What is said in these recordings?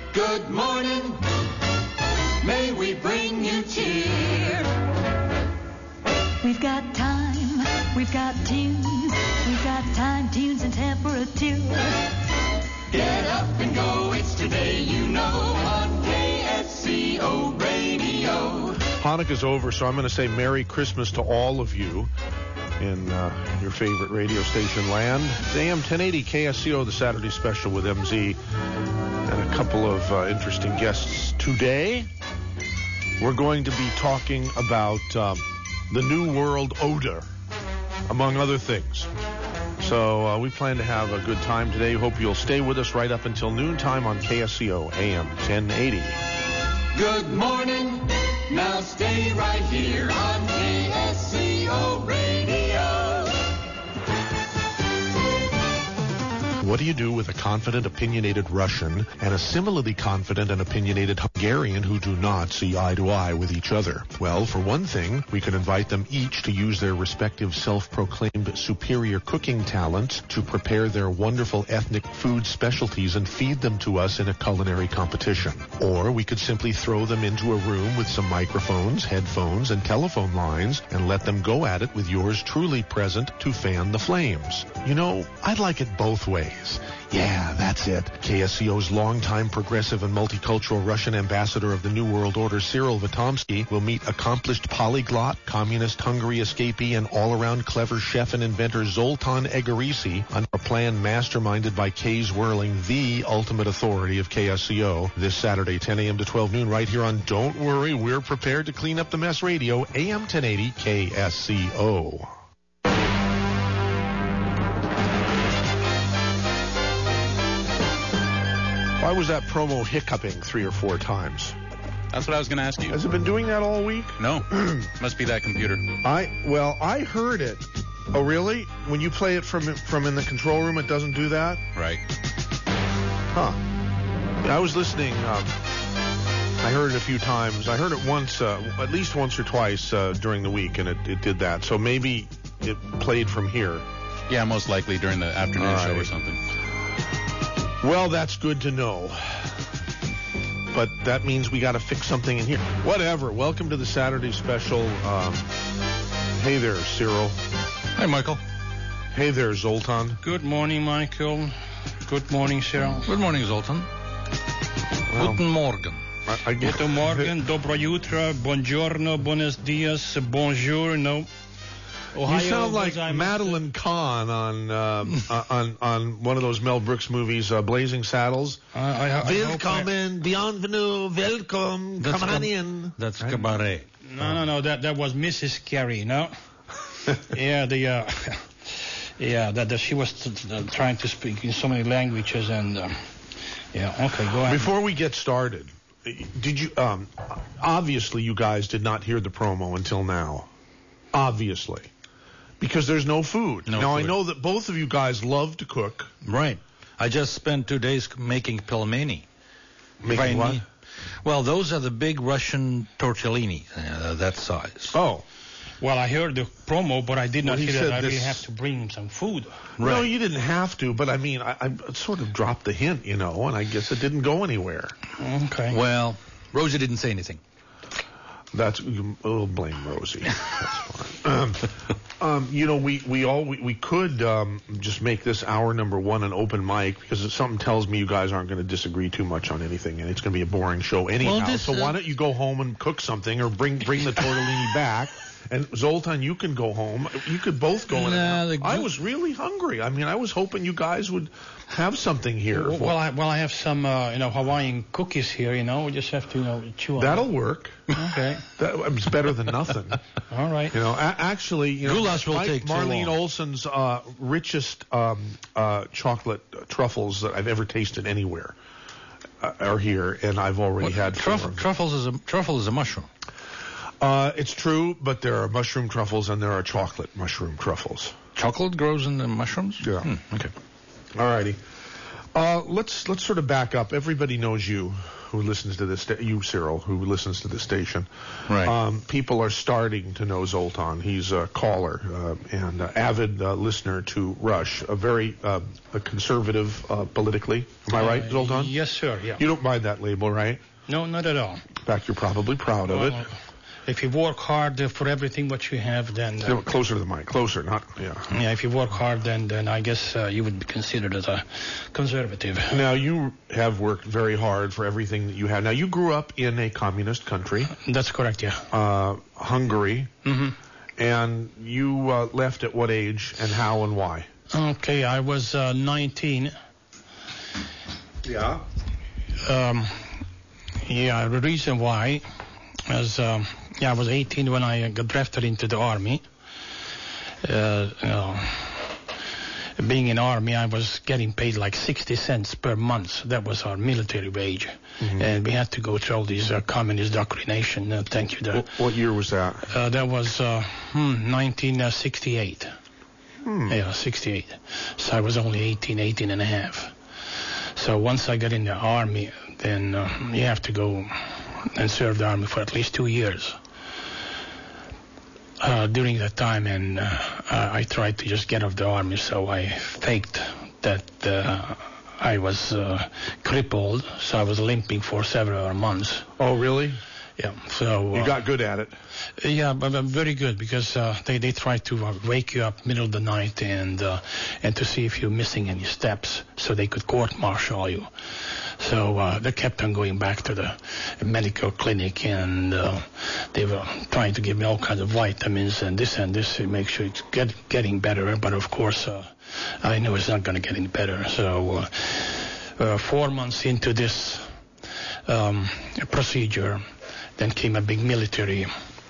Good morning. May we bring you cheer. We've got time, we've got tunes, we've got time, tunes, and temperature. Get up and go, it's today, you know, on KSCO Radio. Hanukkah's over, so I'm going to say Merry Christmas to all of you in your favorite radio station land. It's AM 1080 KSCO, the Saturday special with MZ, and a couple of interesting guests today. We're going to be talking about the New World Order, among other things. So we plan to have a good time today. Hope you'll stay with us right up until noontime on KSCO AM 1080. Good morning. Now stay right here on KSCO Radio. What do you do with a confident, opinionated Russian and a similarly confident and opinionated Hungarian who do not see eye to eye with each other? Well, for one thing, we can invite them each to use their respective self-proclaimed superior cooking talents to prepare their wonderful ethnic food specialties and feed them to us in a culinary competition. Or we could simply throw them into a room with some microphones, headphones, and telephone lines and let them go at it with yours truly present to fan the flames. You know, I'd like it both ways. Yeah, that's it. KSCO's longtime progressive and multicultural Russian ambassador of the New World Order, Cyril Vitomsky, will meet accomplished polyglot, communist Hungary escapee, and all-around clever chef and inventor Zoltan Egerisi under a plan masterminded by Kay's Whirling, the ultimate authority of KSCO, this Saturday, 10 a.m. to 12 noon, right here on Don't Worry, We're Prepared to Clean Up the Mess Radio, AM 1080 KSCO. Why was that promo hiccuping 3 or 4 times? That's what I was going to ask you. Has it been doing that all week? No. Must be that computer. I heard it. Oh, really? When you play it from in the control room, it doesn't do that? Right. Huh. I was listening. I heard it a few times. I heard it once, at least once or twice during the week, and it did that. So maybe it played from here. Yeah, most likely during the afternoon show or something. Well, that's good to know. But that means we got to fix something in here. Whatever. Welcome to the Saturday special. Hey there, Cyril. Hi, Michael. Hey there, Zoltan. Good morning, Michael. Good morning, Cyril. Good morning, Zoltan. Well, Guten Morgen. Guten Morgen, dobro jutro, buongiorno, buenos dias, bonjour, no. Ohio, you sound like Madeline Kahn on one of those Mel Brooks movies, Blazing Saddles. Willkommen, bienvenue, welcome, come on in. That's cabaret. No, that was Mrs. Carey, no? Yeah, that she was trying to speak in so many languages, and yeah, okay, go ahead. Before we get started, did you, obviously you guys did not hear the promo until now. Obviously. Because there's no food. No now, food. I know that both of you guys love to cook. Right. I just spent 2 days making pelmeni. Making what? Well, those are the big Russian tortellini, that size. Oh. Well, I heard the promo, but I did not hear that I really this- have to bring some food. No, Right. you didn't have to, but I mean, I sort of dropped the hint, you know, and I guess it didn't go anywhere. Okay. Well, Rosie didn't say anything. We'll blame Rosie. That's fine. You know, we could just make this hour number 1 an open mic, because something tells me you guys aren't going to disagree too much on anything, and it's going to be a boring show anyhow. Well, so why don't you go home and cook something, or bring the tortellini back? And Zoltan, you can go home. You could both go in. I was really hungry. I mean, I was hoping you guys would have something here. Well, I have some, Hawaiian cookies here. We just have to, chew on. That'll work. Okay. It's better than nothing. All right. Actually, Goulash will take too Marlene long. Olson's richest chocolate truffles that I've ever tasted anywhere are here, and I've already had Truffle is a mushroom. It's true, but there are mushroom truffles and there are chocolate mushroom truffles. Chocolate grows in the mushrooms? Yeah. Okay. All righty. Let's sort of back up. Everybody knows you, who listens to this. You, Cyril, who listens to this station. Right. People are starting to know Zoltan. He's a caller and avid listener to Rush. A very a conservative politically. Am I right, Zoltan? Yes, sir. Yeah. You don't mind that label, right? No, not at all. In fact, you're probably proud of it. If you work hard for everything what you have, then... Closer to the mic. Closer, not... Yeah. Yeah, if you work hard, then I guess you would be considered as a conservative. Now, you have worked very hard for everything that you have. Now, you grew up in a communist country. That's correct, yeah. Hungary. Mm-hmm. And you left at what age and how and why? Okay, I was 19. Yeah. Yeah, the reason why is... I was 18 when I got drafted into the army. Being in army, I was getting paid like 60 cents per month. That was our military wage. Mm-hmm. And we had to go through all these communist indoctrination. Thank you. What year was that? That was 1968. Yeah, 68. So I was only 18 and a half. So once I got in the army, then you have to go and serve the army for at least 2 years. During that time, and I tried to just get off the army, so I faked that I was crippled, so I was limping for several months. Oh, really? Yeah. So you got good at it. Yeah, but very good, because they try to wake you up middle of the night and to see if you're missing any steps, so they could court-martial you. So they kept on going back to the medical clinic, and they were trying to give me all kinds of vitamins and this to make sure it's getting better. But of course, I knew it's not going to get any better. So 4 months into this procedure, then came a big military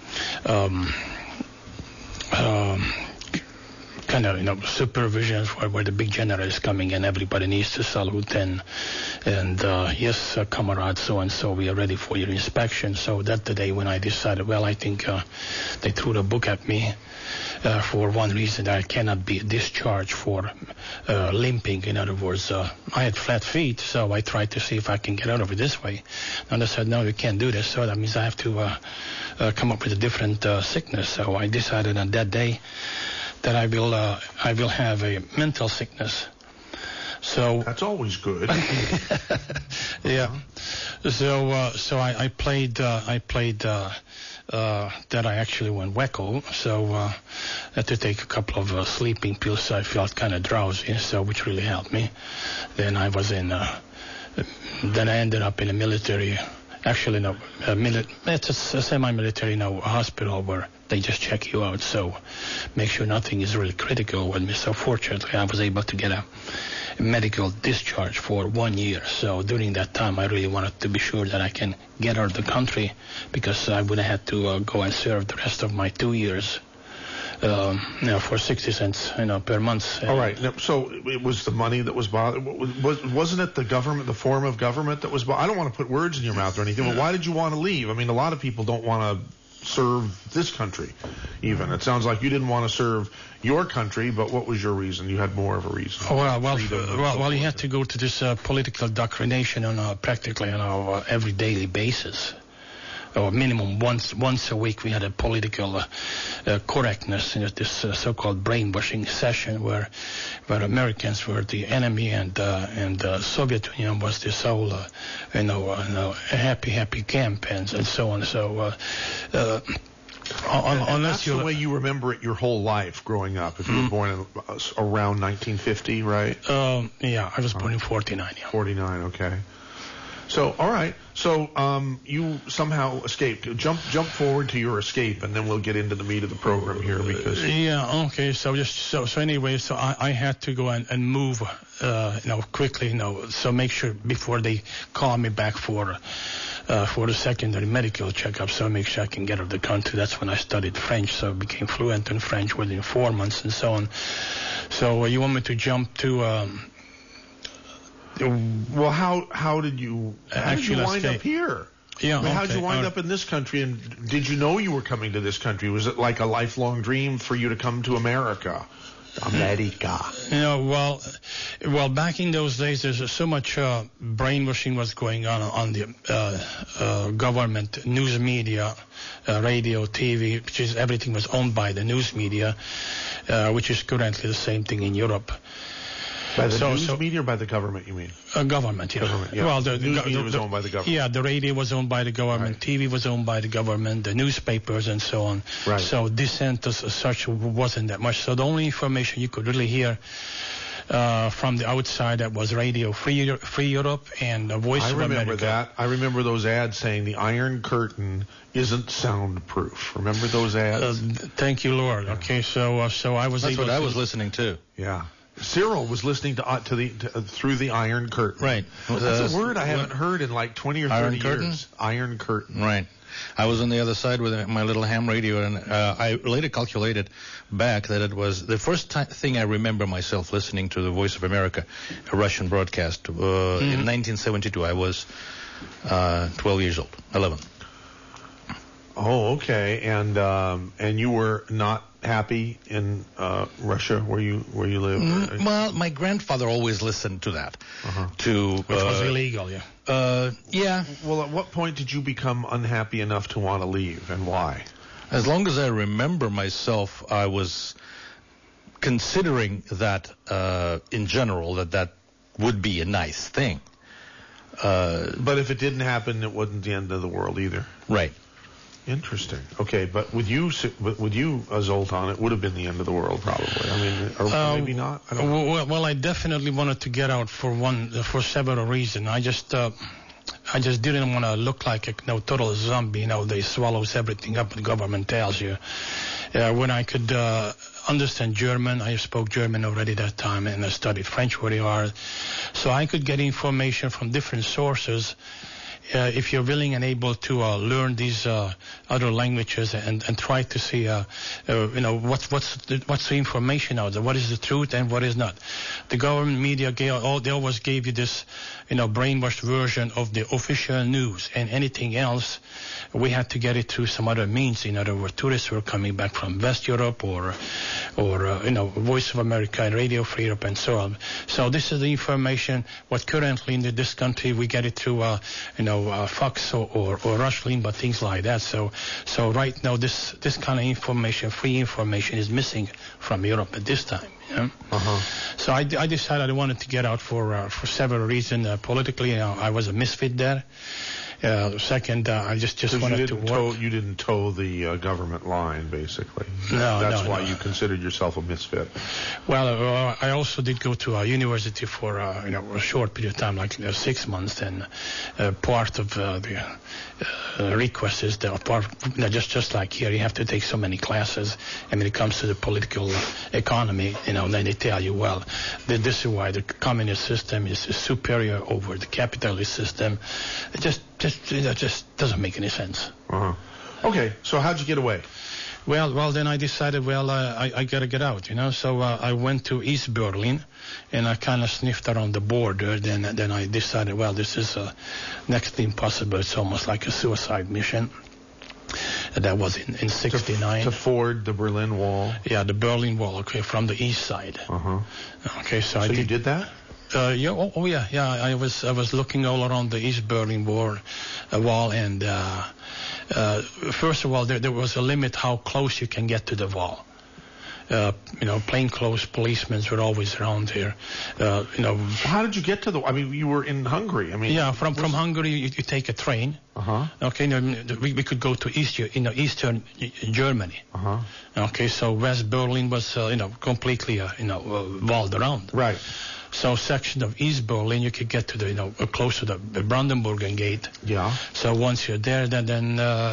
kind of, supervision where the big general is coming and everybody needs to salute and yes, comrade, so-and-so, we are ready for your inspection. So that the day when I decided, well, I think they threw the book at me for one reason, that I cannot be discharged for limping. In other words, I had flat feet, so I tried to see if I can get out of it this way. And they said, no, you can't do this, so that means I have to come up with a different sickness. So I decided on that day that I will have a mental sickness. So that's always good. Yeah. So I played that I actually went wacko. So I had to take a couple of sleeping pills. So I felt kind of drowsy, so which really helped me. Then I was then I ended up in a military. Actually, no, it's a semi-military hospital where they just check you out, so make sure nothing is really critical with me. So fortunately, I was able to get a medical discharge for 1 year. So during that time, I really wanted to be sure that I can get out of the country, because I would have had to go and serve the rest of my 2 years. For 60 cents, per month. All right. Now, so it was the money that was bothered. Wasn't it the government, the form of government that was bothered? I don't want to put words in your mouth or anything, but why did you want to leave? I mean, a lot of people don't want to serve this country, even. It sounds like you didn't want to serve your country, but what was your reason? You had more of a reason. Well, you had to go to this political indoctrination on practically on our every daily basis. Or minimum once a week, we had a political correctness in this so-called brainwashing session where Americans were the enemy and Soviet Union was this whole happy camp and so on. So that's the way you remember it your whole life growing up. If you were born in, around 1950, right? Yeah, I was born in 49. Yeah. 49, okay. So, all right. So, you somehow escaped. Jump forward to your escape, and then we'll get into the meat of the program here, because. Yeah. Okay. So anyway, so I had to go and move, quickly, so make sure before they call me back for the secondary medical checkup, so make sure I can get out of the country. That's when I studied French, so I became fluent in French within 4 months and so on. So you want me to jump to? Well, how did you wind up here? Yeah, how did you wind up in this country, and did you know you were coming to this country? Was it like a lifelong dream for you to come to America? America. Well, back in those days, there's so much brainwashing was going on the government news media, radio, TV, which is everything was owned by the news media, which is currently the same thing in Europe. By the news media or by the government, you mean? Government, yeah. Government, yeah. Well, the news media was owned by the government. Yeah, the radio was owned by the government, Right. TV was owned by the government, the newspapers and so on. Right. So dissent as such wasn't that much. So the only information you could really hear from the outside that was Radio Free Europe and the Voice of America. I remember that. I remember those ads saying the Iron Curtain isn't soundproof. Remember those ads? Thank you, Lord. Okay, so I was That's able what I to- was listening to. Yeah. Cyril was listening through the Iron Curtain. Right. That's a word I haven't heard in like 20 or 30 Iron years. Curtain? Iron Curtain. Right. I was on the other side with my little ham radio, and I later calculated back that it was the first thing I remember myself listening to the Voice of America, a Russian broadcast, in 1972. I was 12 years old, 11. Oh, okay. And you were not happy in Russia where you lived? Well, my grandfather always listened to that. Which was illegal, yeah. Yeah. Well, at what point did you become unhappy enough to want to leave, and why? As long as I remember myself, I was considering that, in general, that would be a nice thing. But if it didn't happen, it wasn't the end of the world either. Right. Interesting. Okay, but with you, Zoltan, it would have been the end of the world, probably. I mean, or maybe not. I don't know. Well, I definitely wanted to get out for several reasons. I just didn't want to look like a total zombie. They swallows everything up the government tells you. When I could understand German, I spoke German already that time, and I studied French very hard, so I could get information from different sources. If you're willing and able to learn these other languages and try to see, what's the information out there, what is the truth and what is not. The government media, they always gave you this, brainwashed version of the official news, and anything else, we had to get it through some other means. In other words, tourists were coming back from West Europe or Voice of America and Radio Free Europe and so on. So this is the information. What currently in this country we get it through, Fox or Rush Limbaugh, things like that. So right now this kind of information, free information, is missing from Europe at this time. Yeah? So I decided I wanted to get out for several reasons. Politically, I was a misfit there. Second, I just wanted to work. You didn't toe the government line, basically. That's why you considered yourself a misfit. Well, I also did go to a university for a short period of time, like 6 months. And part of the request is just like here, you have to take so many classes. And when it comes to the political economy, then they tell you, well, this is why the communist system is superior over the capitalist system. It just doesn't make any sense. Okay, so how'd you get away? Well, then I decided, I got to get out, So I went to East Berlin, and I kind of sniffed around the border. Then I decided, this is next to impossible. It's almost like a suicide mission. That was in 69. To ford the Berlin Wall? Yeah, the Berlin Wall, okay, from the east side. Okay, so you did that? Yeah. I was looking all around the East Berlin wall, and first of all, there was a limit how close you can get to the wall. Plainclothes policemen were always around here. How did you get to the? I mean, you were in Hungary. I mean, yeah, from Hungary you take a train. Okay, we could go to eastern Germany. Okay, so West Berlin was completely walled around. Right. So section of East Berlin, you could get to the close to the Brandenburger Gate. Yeah. So once you're there, then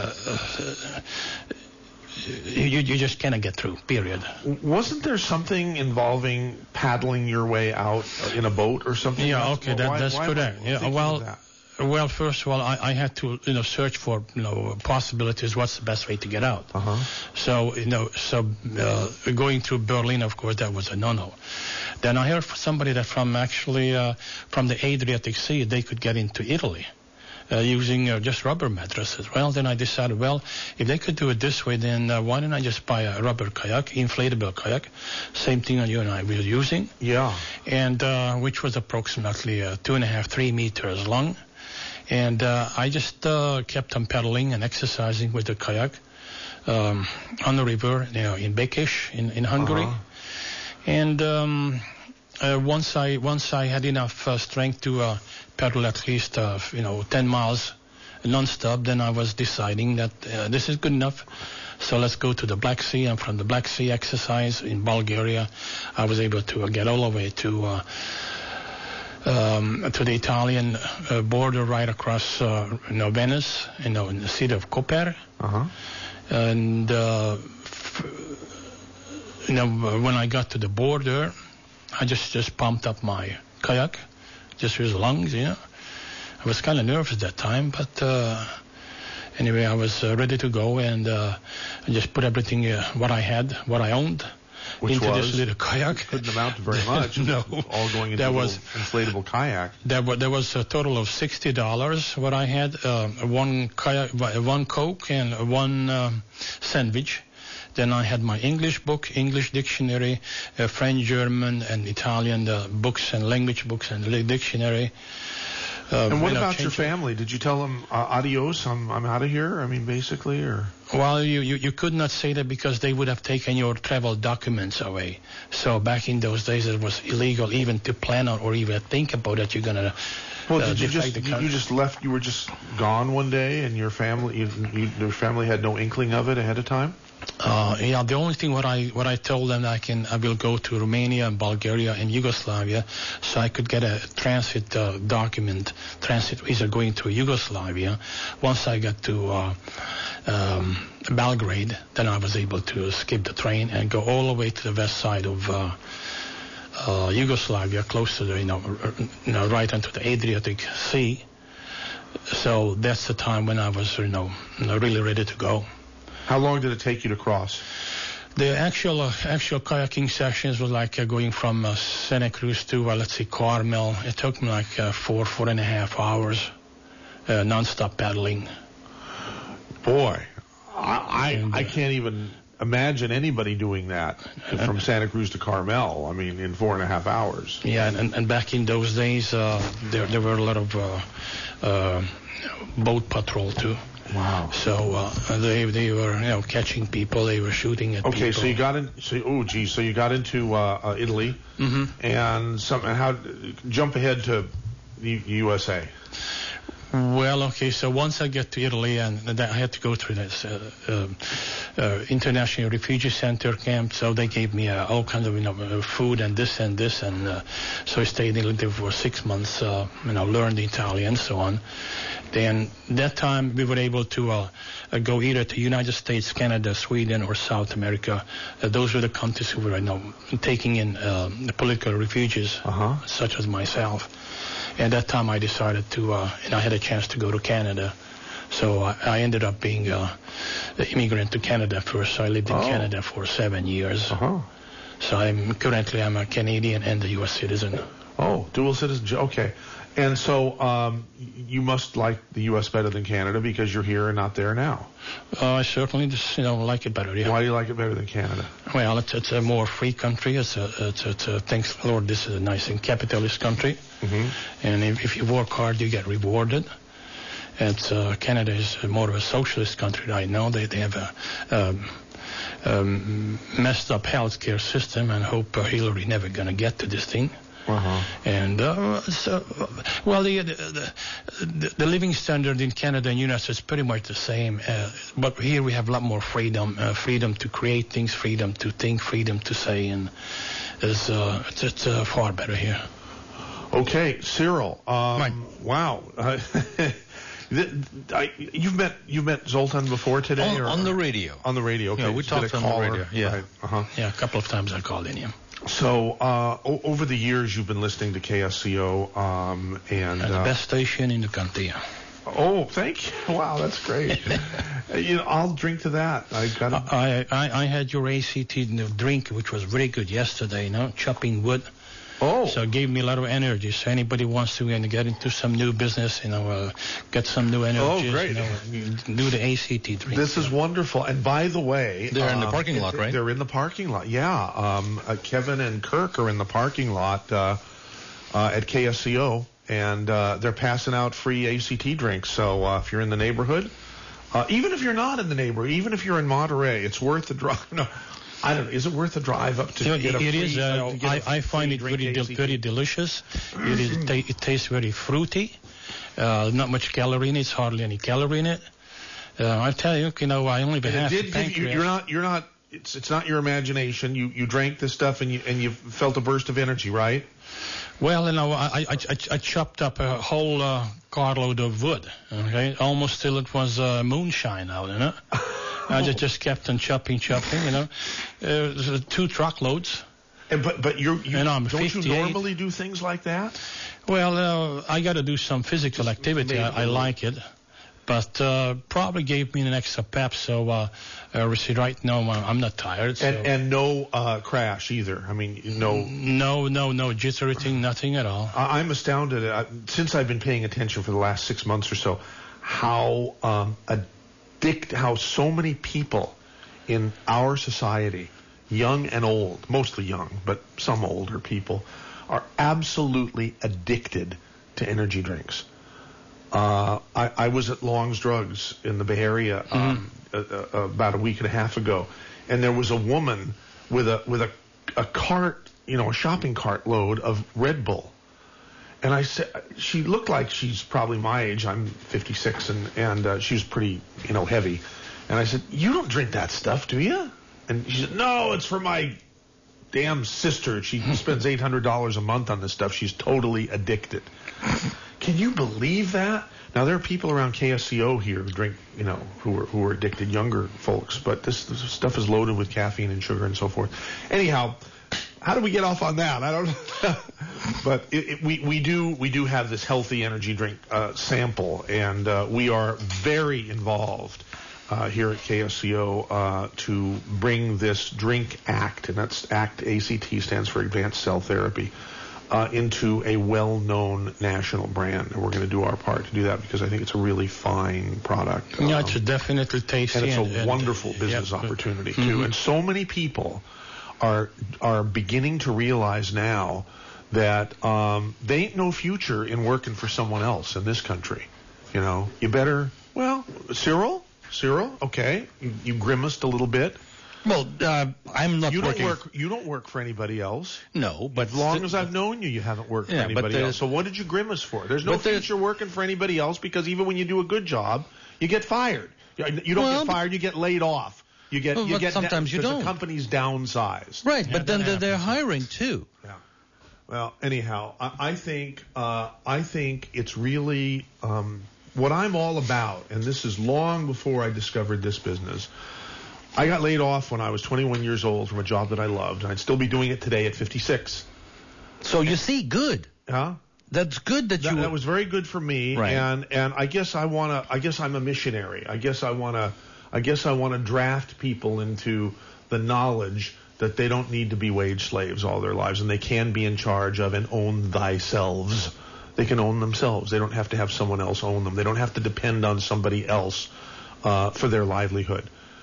you just cannot get through. Period. Wasn't there something involving paddling your way out in a boat or something? Yeah. Okay, that's correct. Yeah. Well, first of all, I had to search for possibilities. What's the best way to get out? So going through Berlin, of course, that was a no-no. Then I heard from somebody that from the Adriatic Sea they could get into Italy. using just rubber mattresses. Well, then I decided, well, if they could do it this way, then why don't I just buy a rubber kayak, inflatable kayak, same thing you and I were using. Yeah. And which was approximately 2.5, 3 meters long. And I just kept on pedaling and exercising with the kayak on the river, in Békés in Hungary. Uh-huh. And once I had enough strength to pedal at least 10 miles non-stop, then I was deciding that this is good enough. So let's go to the Black Sea, and from the Black Sea exercise in Bulgaria, I was able to get all the way to the Italian border, right across Venice, in the city of Koper. Uh-huh. And when I got to the border, I just pumped up my kayak, just with lungs. I was kind of nervous that time, but anyway, I was ready to go, and I just put everything what I had, what I owned, Which into was, this little kayak. Couldn't amount to very much. No. All going into an inflatable kayak. There was a total of $60 what I had, one kayak, one Coke, and one sandwich. Then I had my English book, English dictionary, French, German, and Italian books and language books and dictionary. And what about your family? Did you tell them, adios, I'm out of here? I mean, basically, or? Well, you could not say that because they would have taken your travel documents away. So back in those days, it was illegal even to plan or even think about that you're going to. Well, did you just left? You were just gone one day, and your family had no inkling of it ahead of time? Yeah, the only thing what I told them I will go to Romania and Bulgaria and Yugoslavia, so I could get a transit visa going to Yugoslavia. Once I got to Belgrade, then I was able to skip the train and go all the way to the west side of Yugoslavia, close to the right into the Adriatic Sea. So that's the time when I was really ready to go. How long did it take you to cross? The actual kayaking sessions was like going from Santa Cruz to, let's say, Carmel. It took me like 4.5 hours, non-stop paddling. Boy, I can't even imagine anybody doing that from Santa Cruz to Carmel. I mean, in 4.5 hours. Yeah, and back in those days, there were a lot of boat patrol too. Wow. So they were catching people, they were shooting at people. Okay, so you got in. So you got into Italy, and how jump ahead to the USA. Well, okay, so once I get to Italy, and I had to go through this international refugee center camp, so they gave me all kinds of food and this, and so I stayed in Italy for 6 months, learned Italian and so on. Then that time we were able to go either to United States, Canada, Sweden, or South America. Those were the countries who were taking in the political refugees, such as myself. And that time I decided to, and I had a chance to go to Canada. So I ended up being an immigrant to Canada first. So I lived in Canada for 7 years. So I'm a Canadian and a U.S. citizen. Oh, dual citizen. Okay. And so you must like the U.S. better than Canada because you're here and not there now. I certainly just like it better. Yeah. Why do you like it better than Canada? Well, it's a more free country. It's thanks Lord, this is a nice and capitalist country. And if you work hard, you get rewarded. Canada is more of a socialist country right now. They have a messed up healthcare system, and hope Hillary never gonna get to this thing. And the living standard in Canada and United States is pretty much the same, but here we have a lot more freedom to create things, freedom to think, freedom to say, and it's far better here. Okay, Cyril. Right. Wow. You've met Zoltan before today? On the radio. On the radio. Okay. Yeah, we talked on the radio. Yeah. Right. Yeah, a couple of times I called in him. So over the years, you've been listening to KSCO, and the best station in the country. Oh, thank you! Wow, that's great. I'll drink to that. I had your ACT drink, which was very good yesterday. Chopping wood, Oh. So it gave me a lot of energy. So anybody wants to get into some new business, get some new energy, great. Do the ACT drink. This is wonderful. And by the way, They're in the parking lot, right? They're in the parking lot. Yeah. Kevin and Kirk are in the parking lot at KSCO, and they're passing out free ACT drinks. So if you're in the neighborhood, even if you're not in the neighborhood, even if you're in Monterey, it's worth the drive. No, I don't know. Is it worth the drive up to get a free? It is. I find it very delicious. It tastes very fruity. Not much calorie in it. It's hardly any calorie in it. I tell you, I only have half the pancreas. You're not. It's not your imagination. You drank this stuff and you felt a burst of energy, right? Well, I chopped up a whole carload of wood. Okay, almost till it was moonshine out. I just kept on chopping. 2 truckloads. But you I'm don't 58. you normally do things like that? Well, I got to do some physical activity. I like it, but probably gave me an extra pep. So right now I'm not tired. So. And no crash either. I mean, no jittery thing, nothing at all. I'm astounded since I've been paying attention for the last 6 months or so, how how so many people in our society, young and old, mostly young, but some older people, are absolutely addicted to energy drinks. I was at Long's Drugs in the Bay Area about a week and a half ago, and there was a woman with a cart, a shopping cart load of Red Bull. And I said, she looked like she's probably my age. I'm 56, and she was pretty, heavy. And I said, you don't drink that stuff, do you? And she said, no, it's for my damn sister. She spends $800 a month on this stuff. She's totally addicted. Can you believe that? Now, there are people around KSCO here who drink, who are addicted, younger folks. But this stuff is loaded with caffeine and sugar and so forth. Anyhow, how do we get off on that? I don't know. But we do have this healthy energy drink sample, and we are very involved here at KSCO to bring this Drink Act, and that's ACT, ACT stands for Advanced Cell Therapy, into a well-known national brand. And we're going to do our part to do that because I think it's a really fine product. Yeah, it's definitely tasty. And it's a wonderful business opportunity, too. Mm-hmm. And so many people are beginning to realize now that they ain't no future in working for someone else in this country. You better, Cyril, okay, you grimaced a little bit. Well, I'm not working. You don't work for anybody else. No, but as long as I've known you, you haven't worked for anybody else. So what did you grimace for? There's no future working for anybody else because even when you do a good job, you get fired. You don't get fired, you get laid off. You get sometimes you don't. The company's downsized. Right, but then they're hiring too. Yeah. Well, anyhow, I think it's really what I'm all about, and this is long before I discovered this business. I got laid off when I was 21 years old from a job that I loved, and I'd still be doing it today at 56. So you see, good. Huh? That's good that was very good for me, right. And I guess I'm a missionary. I guess I wanna draft people into the knowledge that they don't need to be wage slaves all their lives, and they can be in charge of and own themselves. They can own themselves. They don't have to have someone else own them. They don't have to depend on somebody else for their livelihood.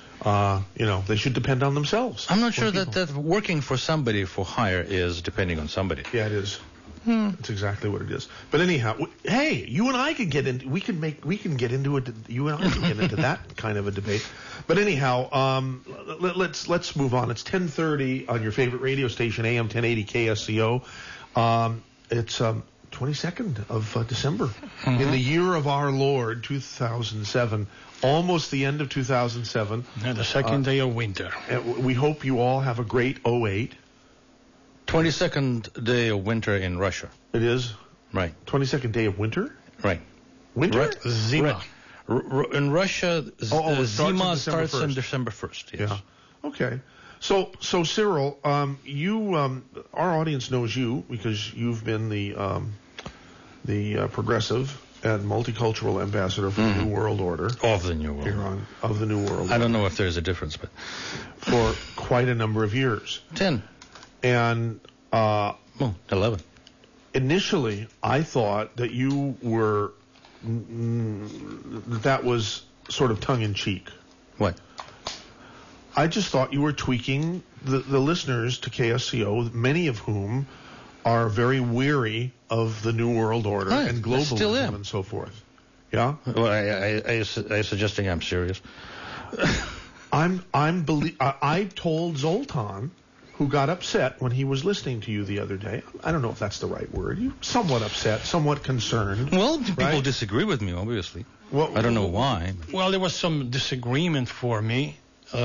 They should depend on themselves. I'm not sure that working for somebody for hire is depending on somebody. Yeah, it is. That's exactly what it is. But anyhow, hey, you and I could get into. We can get into it. You and I can get into that kind of a debate. But anyhow, let's move on. It's 10:30 on your favorite radio station, AM 1080 KSCO. It's 22nd of December in the year of our Lord 2007. Almost the end of 2007. And the second day of winter. We hope you all have a great 08. 22nd day of winter in Russia. It is? Right. 22nd day of winter? Right. Winter? Right. Zima. In Russia, Zima starts on December 1st. Yes. Yeah. Okay. So Cyril, our audience knows you because you've been the progressive and multicultural ambassador for the New World Order. Of the New World Order. Of the New World Order. I don't know if there's a difference, but... For quite a number of years. 10. And 11. Initially, I thought that you were that was sort of tongue-in-cheek. What? I just thought you were tweaking the listeners to KSCO, many of whom are very weary of the New World Order Right, and I still globalism am. and so forth. Yeah? Well, are you suggesting I'm serious? I told Zoltan, who got upset when he was listening to you the other day. I don't know if that's the right word. You somewhat upset, somewhat concerned. Well, people right? disagree with me, obviously. Well, I don't know why. Well, there was some disagreement for me,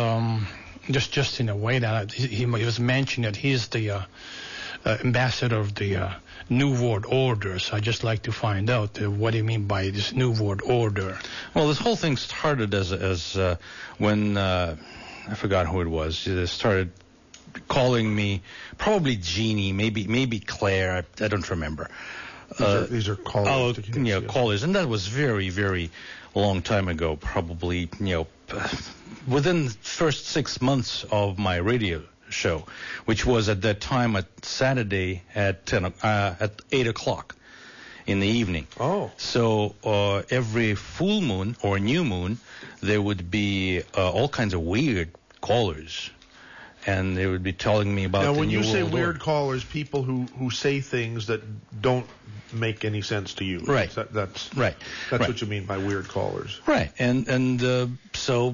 just in a way that he was mentioning that he's the ambassador of the New World Order. So I just like to find out what do you mean by this New World Order? Well, this whole thing started as when I forgot who it was. They started calling me, probably Jeannie, maybe Claire. I don't remember. These are callers. to KSCO. Callers, and that was very, very long time ago. Probably, within the first 6 months of my radio show, which was at that time at Saturday at 8 o'clock in the evening. Oh. So every full moon or new moon, there would be all kinds of weird callers, and they would be telling me about Now, the when New you say World weird Order. callers, people who say things that don't make any sense to you. Right. That's Right. what you mean by weird callers. Right, and so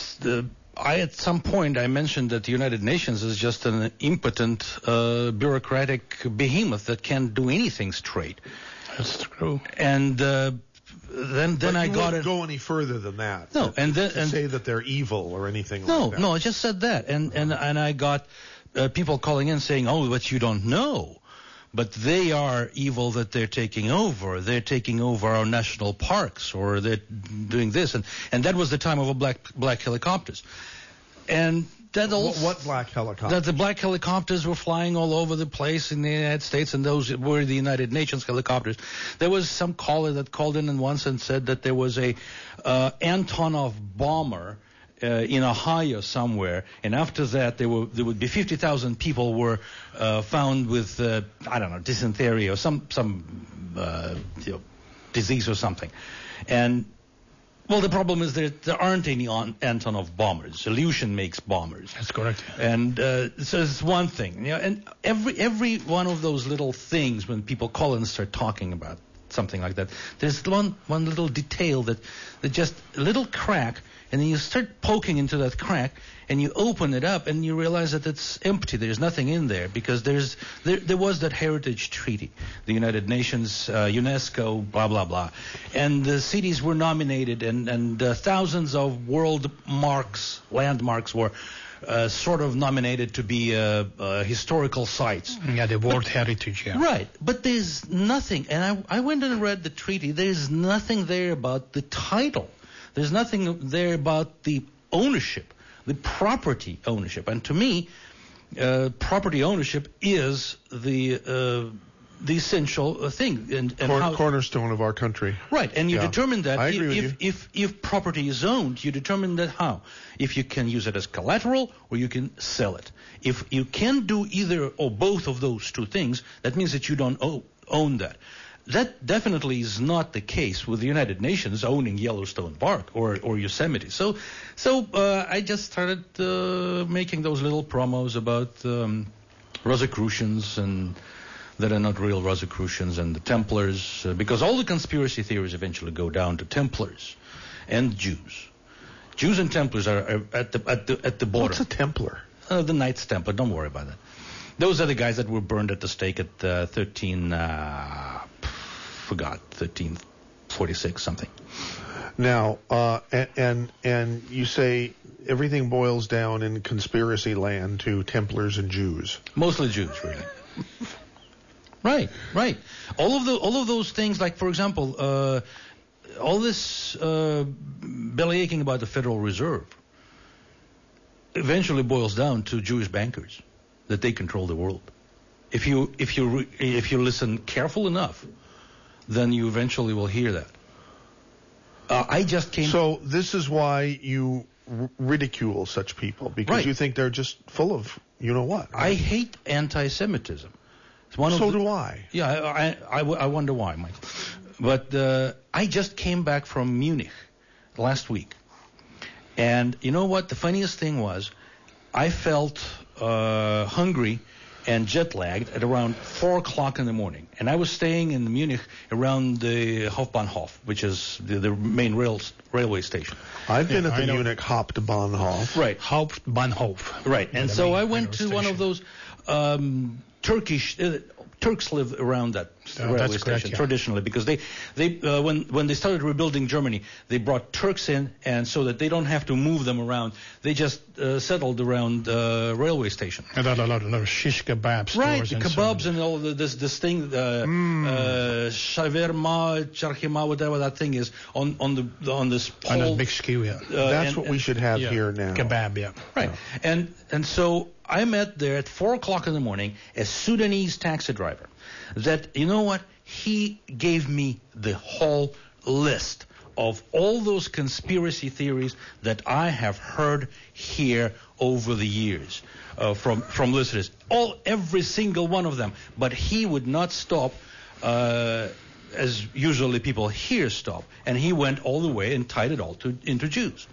at some point I mentioned that the United Nations is just an impotent bureaucratic behemoth that can't do anything straight. That's true. And then But I you got won't it. go any further than that. No, and then to say that they're evil or anything no, like that. no, I just said that, and I got people calling in saying, "Oh, but you don't know." But they are evil that they're taking over. They're taking over our national parks, or they're doing this, and that was the time of a black helicopters, and that also What black helicopter? that the black helicopters were flying all over the place in the United States, and those were the United Nations helicopters. There was some caller that called in once and said that there was a Antonov bomber in Ohio somewhere, and after that there would be 50,000 people were found with dysentery or some disease or something, and well, the problem is that there aren't any Antonov bombers. Illusion makes bombers. That's correct. And so it's one thing, and every one of those little things when people call and start talking about something like that, there's one little detail that just a little crack, and then you start poking into that crack, and you open it up, and you realize that it's empty. There's nothing in there because there was that heritage treaty, the United Nations, UNESCO, blah blah blah, and the cities were nominated, and thousands of world landmarks were sort of nominated to be historical sites. Yeah, the World Heritage, yeah. Right, but there's nothing, and I went and read the treaty. There's nothing there about the title. There's nothing there about the ownership, the property ownership. And to me, property ownership is the essential thing. And cornerstone of our country. Right, and you determine that I agree with you. if property is owned, you determine that how. If you can use it as collateral or you can sell it. If you can do either or both of those two things, that means that you don't own that. That definitely is not the case with the United Nations owning Yellowstone Park or Yosemite. So I just started making those little promos about Rosicrucians and that are not real Rosicrucians and the Templars, because all the conspiracy theories eventually go down to Templars and Jews. Jews and Templars are at the border. What's a Templar? The Knights Templar. Don't worry about that. Those are the guys that were burned at the stake at 1346 something. Now, and you say everything boils down in conspiracy land to Templars and Jews. Mostly Jews, really. Right. All of those things, like for example, all this bellyaching about the Federal Reserve eventually boils down to Jewish bankers, that they control the world. If you listen careful enough, then you eventually will hear that. I just came. So this is why you ridicule such people, because Right. you think they're just full of you know what. I hate anti-Semitism. So do I. Yeah, I wonder why, Michael. But I just came back from Munich last week. And you know what? The funniest thing was I felt hungry and jet-lagged at around 4 o'clock in the morning. And I was staying in Munich around the Hauptbahnhof, which is the main railway station. I've been at the Munich Hauptbahnhof. Right. Hauptbahnhof. Right. And so I went to one of those Turkish... Turks live around that railway station traditionally because they when they started rebuilding Germany, they brought Turks in, and so that they don't have to move them around, they just settled around railway station. And a lot of shish kebabs. Right, the kebabs and all this thing, shawarma, charkima, whatever that thing is on this pole. On that big skew, yeah. That's what we should have here now. Kebab, yeah. Right, yeah. And so I met there at 4 o'clock in the morning a Sudanese taxi driver that, you know what, he gave me the whole list of all those conspiracy theories that I have heard here over the years from listeners. Every single one of them. But he would not stop as usually people here stop. And he went all the way and tied it all into Jews.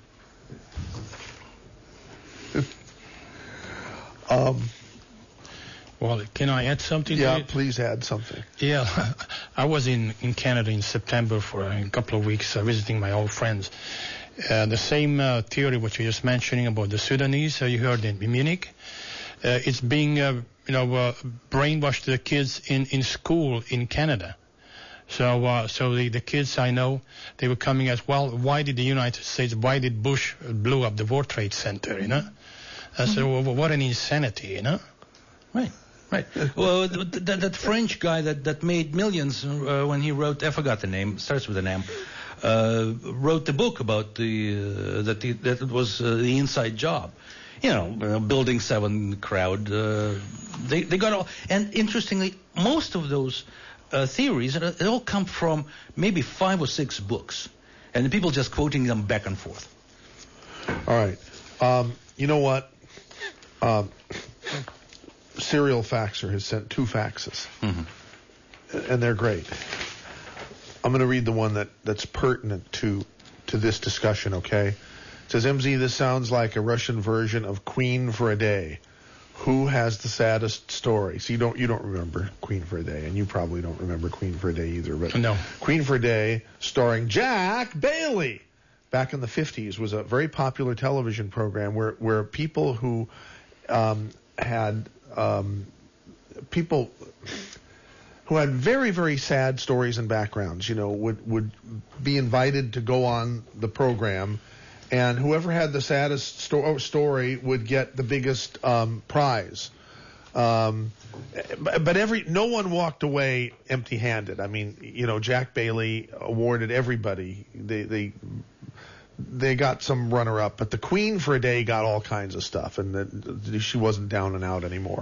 Well, can I add something to it? Please add something. Yeah, I was in Canada in September for a couple of weeks visiting my old friends. The same theory what you're just mentioning about the Sudanese you heard in Munich, it's being brainwashed the kids in school in Canada. So the kids I know, they were coming as, well, why did the United States, why did Bush blew up the World Trade Center, you know? So what an insanity, you know? Right. Well, that French guy that made millions when he wrote, I forgot the name, starts with an M, wrote the book about that it was the inside job. You know, Building 7 crowd. They got all, and interestingly, most of those theories, they all come from maybe 5 or 6 books, and the people just quoting them back and forth. All right. You know what? Serial Faxer has sent 2 faxes, and they're great. I'm going to read the one that's pertinent to this discussion, okay? It says, MZ, this sounds like a Russian version of Queen for a Day. Who has the saddest story? So you don't remember Queen for a Day, and you probably don't remember Queen for a Day either. But no. Queen for a Day, starring Jack Bailey, back in the 50s, was a very popular television program where people who had people who had very, very sad stories and backgrounds, would be invited to go on the program, and whoever had the saddest story would get the biggest prize. But no one walked away empty-handed. I mean, Jack Bailey awarded everybody. They got some runner-up, but the Queen for a Day got all kinds of stuff, and she wasn't down and out anymore.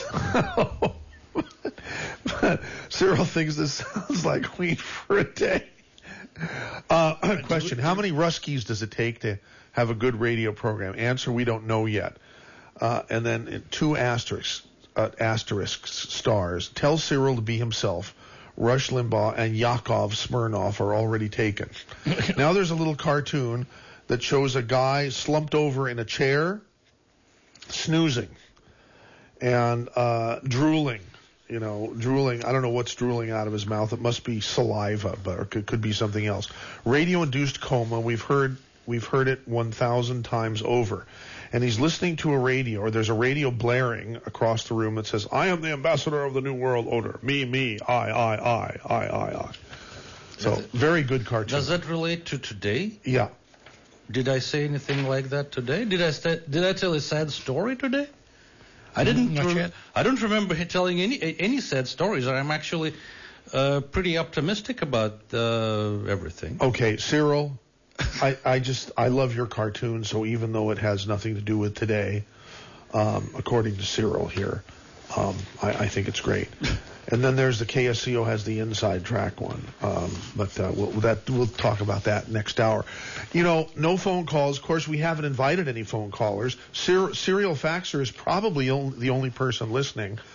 But Cyril thinks this sounds like Queen for a Day. Question: how many Ruskies does it take to have a good radio program? Answer: we don't know yet. And then 2 asterisk stars. Tell Cyril to be himself. Rush Limbaugh and Yakov Smirnoff are already taken. Now there's a little cartoon that shows a guy slumped over in a chair, snoozing, and drooling. Drooling. I don't know what's drooling out of his mouth. It must be saliva, but it could be something else. Radio-induced coma. We've heard it 1,000 times over. And he's listening to a radio, or there's a radio blaring across the room that says, "I am the ambassador of the New World Order. Me, I. So, very good cartoon. Does that relate to today? Yeah. Did I say anything like that today? Did I tell a sad story today? I didn't. Not yet. I don't remember telling any sad stories. I'm actually pretty optimistic about everything. Okay, Cyril. I love your cartoon, so even though it has nothing to do with today, according to Cyril here, I think it's great. And then there's the KSCO has the inside track one, but we'll talk about that next hour. No phone calls. Of course, we haven't invited any phone callers. Serial Faxer is probably the only person listening.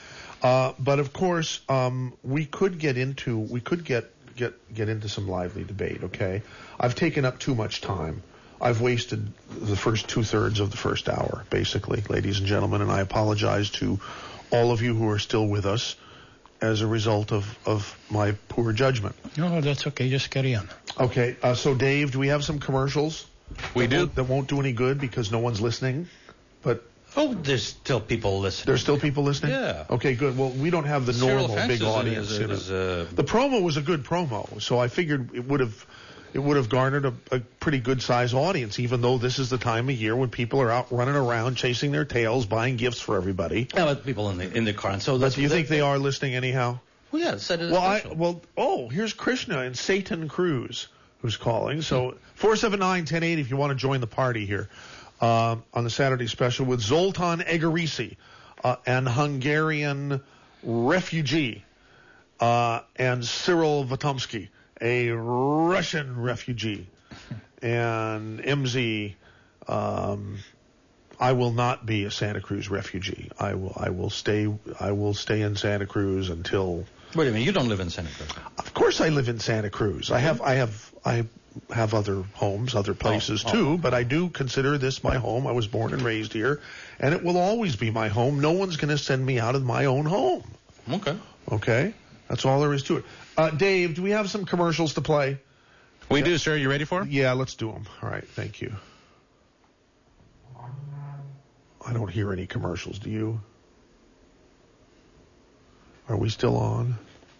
But of course, we could get into some lively debate. Okay, I've taken up too much time. I've wasted the first 2/3 of the first hour, basically, ladies and gentlemen, and I apologize to all of you who are still with us as a result of my poor judgment. No, that's okay. Just carry on. Okay, so Dave, do we have some commercials? We do. That won't do any good because no one's listening, but... Oh, there's still people listening. There's still people listening? Yeah. Okay, good. Well, we don't have the Cyril normal big Fences audience. is The promo was a good promo, so I figured it would have garnered a pretty good-sized audience, even though this is the time of year when people are out running around chasing their tails, buying gifts for everybody. Yeah, but people in the car. And so But do you think they are listening anyhow? Well, yeah, said it. Here's Krishna and Satan Cruz who's calling. So 479-1080 if you want to join the party here on the Saturday special with Zoltan Egerisi, an Hungarian refugee, and Cyril Vatomsky, a Russian refugee, and MZ. I will not be a Santa Cruz refugee. I will stay in Santa Cruz until. Wait a minute, you don't live in Santa Cruz. Of course I live in Santa Cruz. I have other homes, other places too, but I do consider this my home. I was born and raised here, and it will always be my home. No one's going to send me out of my own home. Okay. Okay? That's all there is to it. Dave, do we have some commercials to play? We do, sir. You ready for it? Yeah, let's do them. All right, thank you. I don't hear any commercials, do you? Are we still on?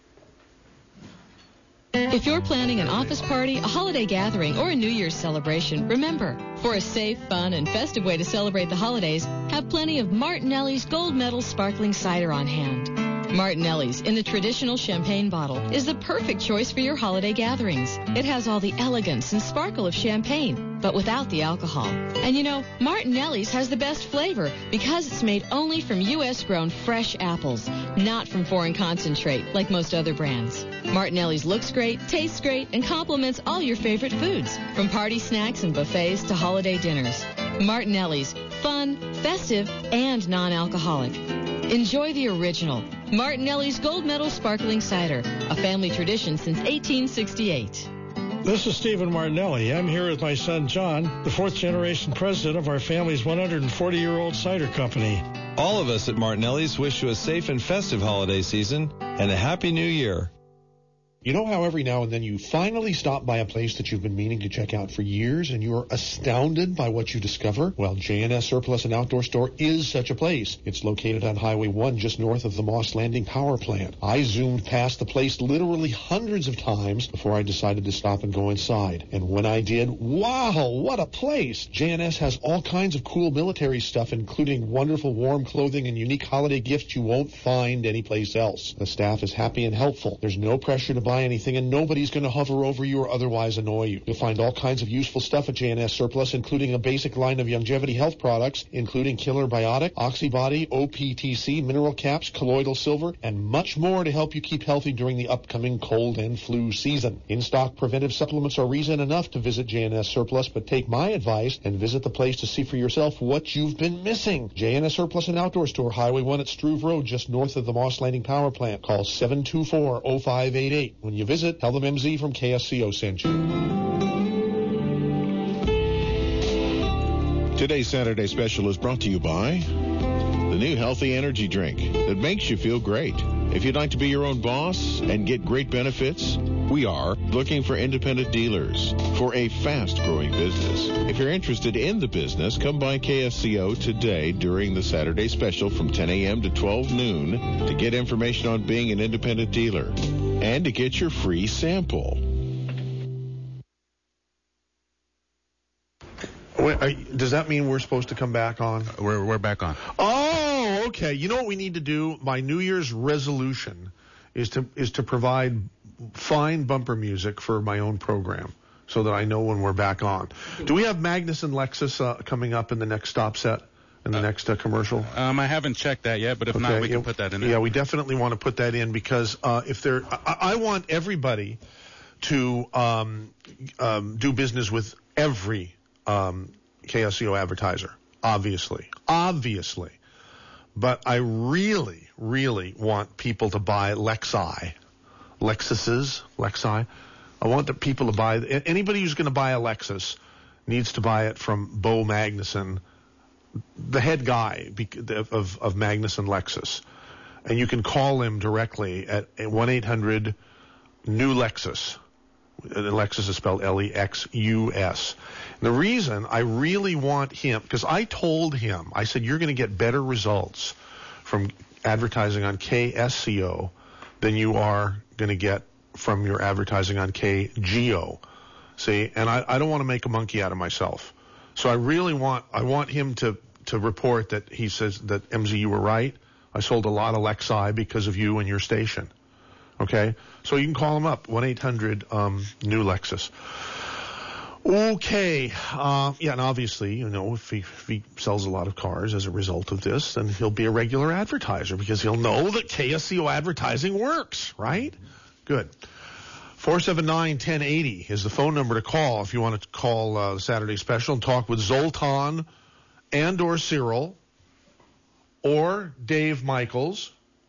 If you're planning an office party, a holiday gathering, or a New Year's celebration, remember, for a safe, fun, and festive way to celebrate the holidays, have plenty of Martinelli's Gold Medal Sparkling Cider on hand. Martinelli's, in the traditional champagne bottle, is the perfect choice for your holiday gatherings. It has all the elegance and sparkle of champagne, but without the alcohol. And you know, Martinelli's has the best flavor because it's made only from U.S.-grown fresh apples, not from foreign concentrate like most other brands. Martinelli's looks great, tastes great, and complements all your favorite foods, from party snacks and buffets to holiday dinners. Martinelli's, fun, festive, and non-alcoholic. Enjoy the original Martinelli's Gold Medal Sparkling Cider, a family tradition since 1868. This is Stephen Martinelli. I'm here with my son John, the fourth-generation president of our family's 140-year-old cider company. All of us at Martinelli's wish you a safe and festive holiday season and a happy new year. You know how every now and then you finally stop by a place that you've been meaning to check out for years and you're astounded by what you discover? Well, J&S Surplus and Outdoor Store is such a place. It's located on Highway 1 just north of the Moss Landing Power Plant. I zoomed past the place literally hundreds of times before I decided to stop and go inside. And when I did, wow, what a place! J&S has all kinds of cool military stuff, including wonderful warm clothing and unique holiday gifts you won't find anyplace else. The staff is happy and helpful. There's no pressure to buy anything, and nobody's going to hover over you or otherwise annoy you. You'll find all kinds of useful stuff at J&S Surplus, including a basic line of longevity health products, including Killer Biotic, Oxybody, OPTC, mineral caps, colloidal silver, and much more to help you keep healthy during the upcoming cold and flu season. In-stock preventive supplements are reason enough to visit J&S Surplus, but take my advice and visit the place to see for yourself what you've been missing. J&S Surplus and Outdoor Store, Highway 1 at Struve Road, just north of the Moss Landing Power Plant. Call 724-0588. When you visit, tell them MZ from KSCO sent you. Today's Saturday special is brought to you by the new healthy energy drink that makes you feel great. If you'd like to be your own boss and get great benefits, we are looking for independent dealers for a fast-growing business. If you're interested in the business, come by KSCO today during the Saturday special from 10 a.m. to 12 noon to get information on being an independent dealer and to get your free sample. Wait, does that mean we're supposed to come back on? We're back on. Oh, okay. You know what we need to do? My New Year's resolution is to provide fine bumper music for my own program so that I know when we're back on. Do we have Magnus and Lexus coming up in the next stop set? In the next commercial? I haven't checked that yet, but if not, we can put that in there. Yeah, we definitely want to put that in because I want everybody to do business with every KSCO advertiser, obviously. But I really, really want people to buy Lexi. I want the people to buy, anybody who's going to buy a Lexus needs to buy it from Bo Magnuson, the head guy of Magnuson Lexus. And you can call him directly at 1-800-NEW-LEXUS. Lexus is spelled Lexus. And the reason I really want him, because I told him, I said, you're going to get better results from advertising on KSCO than you are going to get from your advertising on KGO. See, and I don't want to make a monkey out of myself. So I want him to report that he says that, MZ, you were right. I sold a lot of Lexi because of you and your station. Okay? So you can call him up, 1-800-NEW-LEXUS. Okay. And obviously, if he sells a lot of cars as a result of this, then he'll be a regular advertiser because he'll know that KSCO advertising works, right? Good. 479-1080 is the phone number to call if you want to call the Saturday Special and talk with Zoltan and or Cyril or Dave Michaels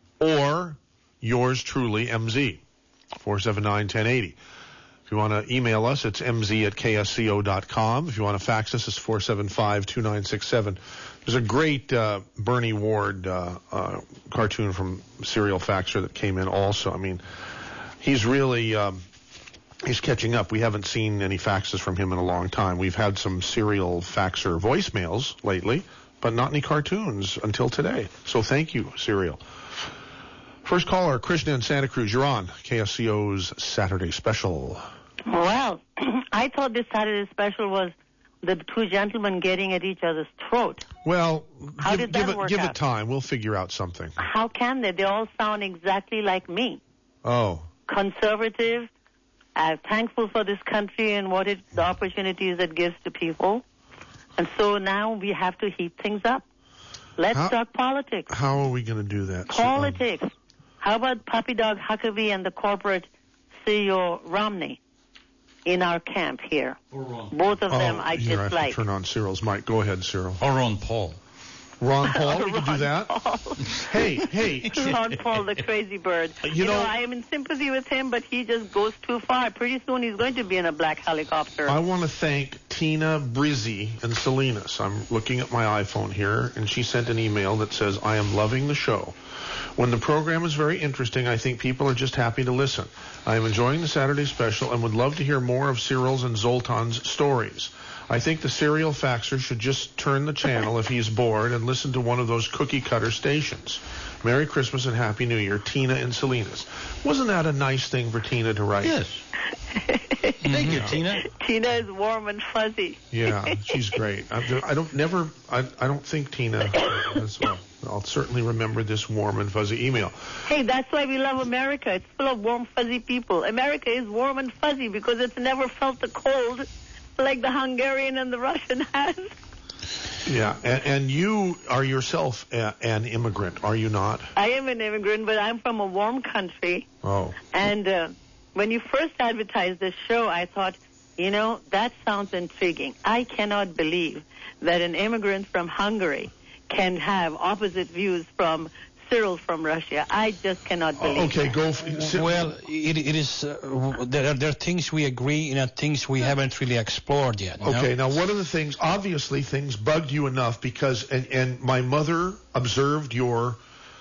or yours truly, MZ. 479-1080. If you want to email us, it's mz@ksco.com. If you want to fax us, it's 475-2967. There's a great Bernie Ward cartoon from Serial Faxer that came in also. I mean, he's really he's catching up. We haven't seen any faxes from him in a long time. We've had some Serial Faxer voicemails lately, but not any cartoons until today. So thank you, Serial. First caller, Krishna in Santa Cruz. You're on KSCO's Saturday Special. Well, I thought this Saturday Special was the two gentlemen getting at each other's throat. Well, How did that work give out? it time. We'll figure out something. How can they? They all sound exactly like me. Oh. Conservative, thankful for this country and the opportunities it gives to people. And so now we have to heat things up. Let's talk politics. How are we going to do that? Politics. How about Puppy Dog Huckabee and the corporate CEO Romney in our camp here? Both of them I here, dislike. I have to turn on Cyril's mic. Go ahead, Cyril. Or Ron Paul. Ron Paul, we can do that. Hey. Ron Paul, the crazy bird. You know, I am in sympathy with him, but he just goes too far. Pretty soon he's going to be in a black helicopter. I want to thank Tina Brizzi in Salinas. I'm looking at my iPhone here, and she sent an email that says, I am loving the show. When the program is very interesting, I think people are just happy to listen. I am enjoying the Saturday Special and would love to hear more of Cyril's and Zoltan's stories. I think the Serial Faxer should just turn the channel if he's bored and listen to one of those cookie-cutter stations. Merry Christmas and Happy New Year, Tina in Salinas. Wasn't that a nice thing for Tina to write? Yes. Thank you, Tina. Tina is warm and fuzzy. Yeah, she's great. I don't think Tina is, well, I'll certainly remember this warm and fuzzy email. Hey, that's why we love America. It's full of warm, fuzzy people. America is warm and fuzzy because it's never felt the cold like the Hungarian and the Russian has. Yeah, and you are yourself an immigrant, are you not? I am an immigrant, but I'm from a warm country. Oh. And when you first advertised this show, I thought, that sounds intriguing. I cannot believe that an immigrant from Hungary can have opposite views from Cyril from Russia. I just cannot believe Okay, that. Well, it is. There are things we agree and things we haven't really explored yet. Okay, now one of the things, obviously things bugged you enough because, and my mother observed your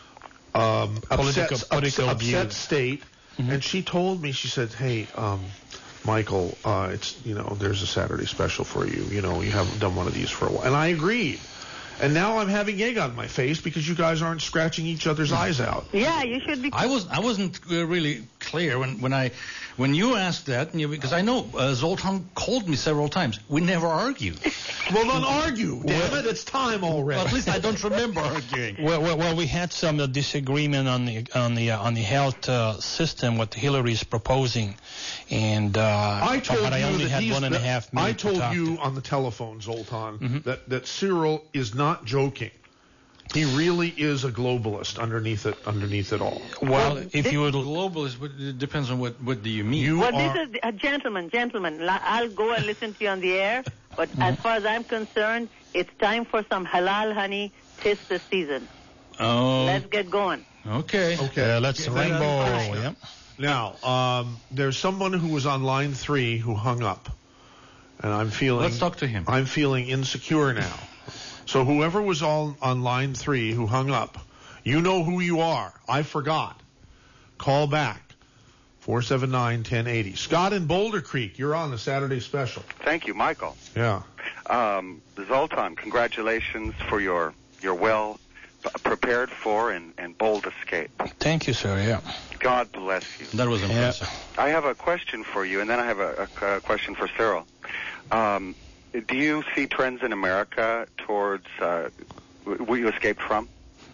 upset state, and she told me, she said, hey, Michael, it's, there's a Saturday Special for you. You haven't done one of these for a while. And I agreed. And now I'm having egg on my face because you guys aren't scratching each other's eyes out. Yeah, you should be. I wasn't really clear when you asked that, because I know Zoltan called me several times. We never argued. Well, don't argue, damn it! It's time already. Well, at least I don't remember arguing. Well, we had some disagreement on the health system what Hillary is proposing, and I told but I only had 1.5 minutes. I told you on the telephone, Zoltan, that Cyril is not joking. He really is a globalist underneath it all. Well, if you would globalist, it depends on what do you mean. This is gentlemen. I'll go and listen to you on the air. But as far as I'm concerned, it's time for some halal honey. 'Tis the season. Oh. Let's get going. Okay. Let's rainbow. Yep. Now, there's someone who was on line 3 who hung up, and I'm feeling. Let's talk to him. I'm feeling insecure now. So whoever was on line 3 who hung up, you know who you are. I forgot. Call back. 479-1080. Scott in Boulder Creek, you're on the Saturday special. Thank you, Michael. Yeah. Zoltan, congratulations for your well prepared for and bold escape. Thank you, sir. Yeah. God bless you. That was impressive. I have a question for you, and then I have a question for Cyril. Do you see trends in America towards where you escaped from?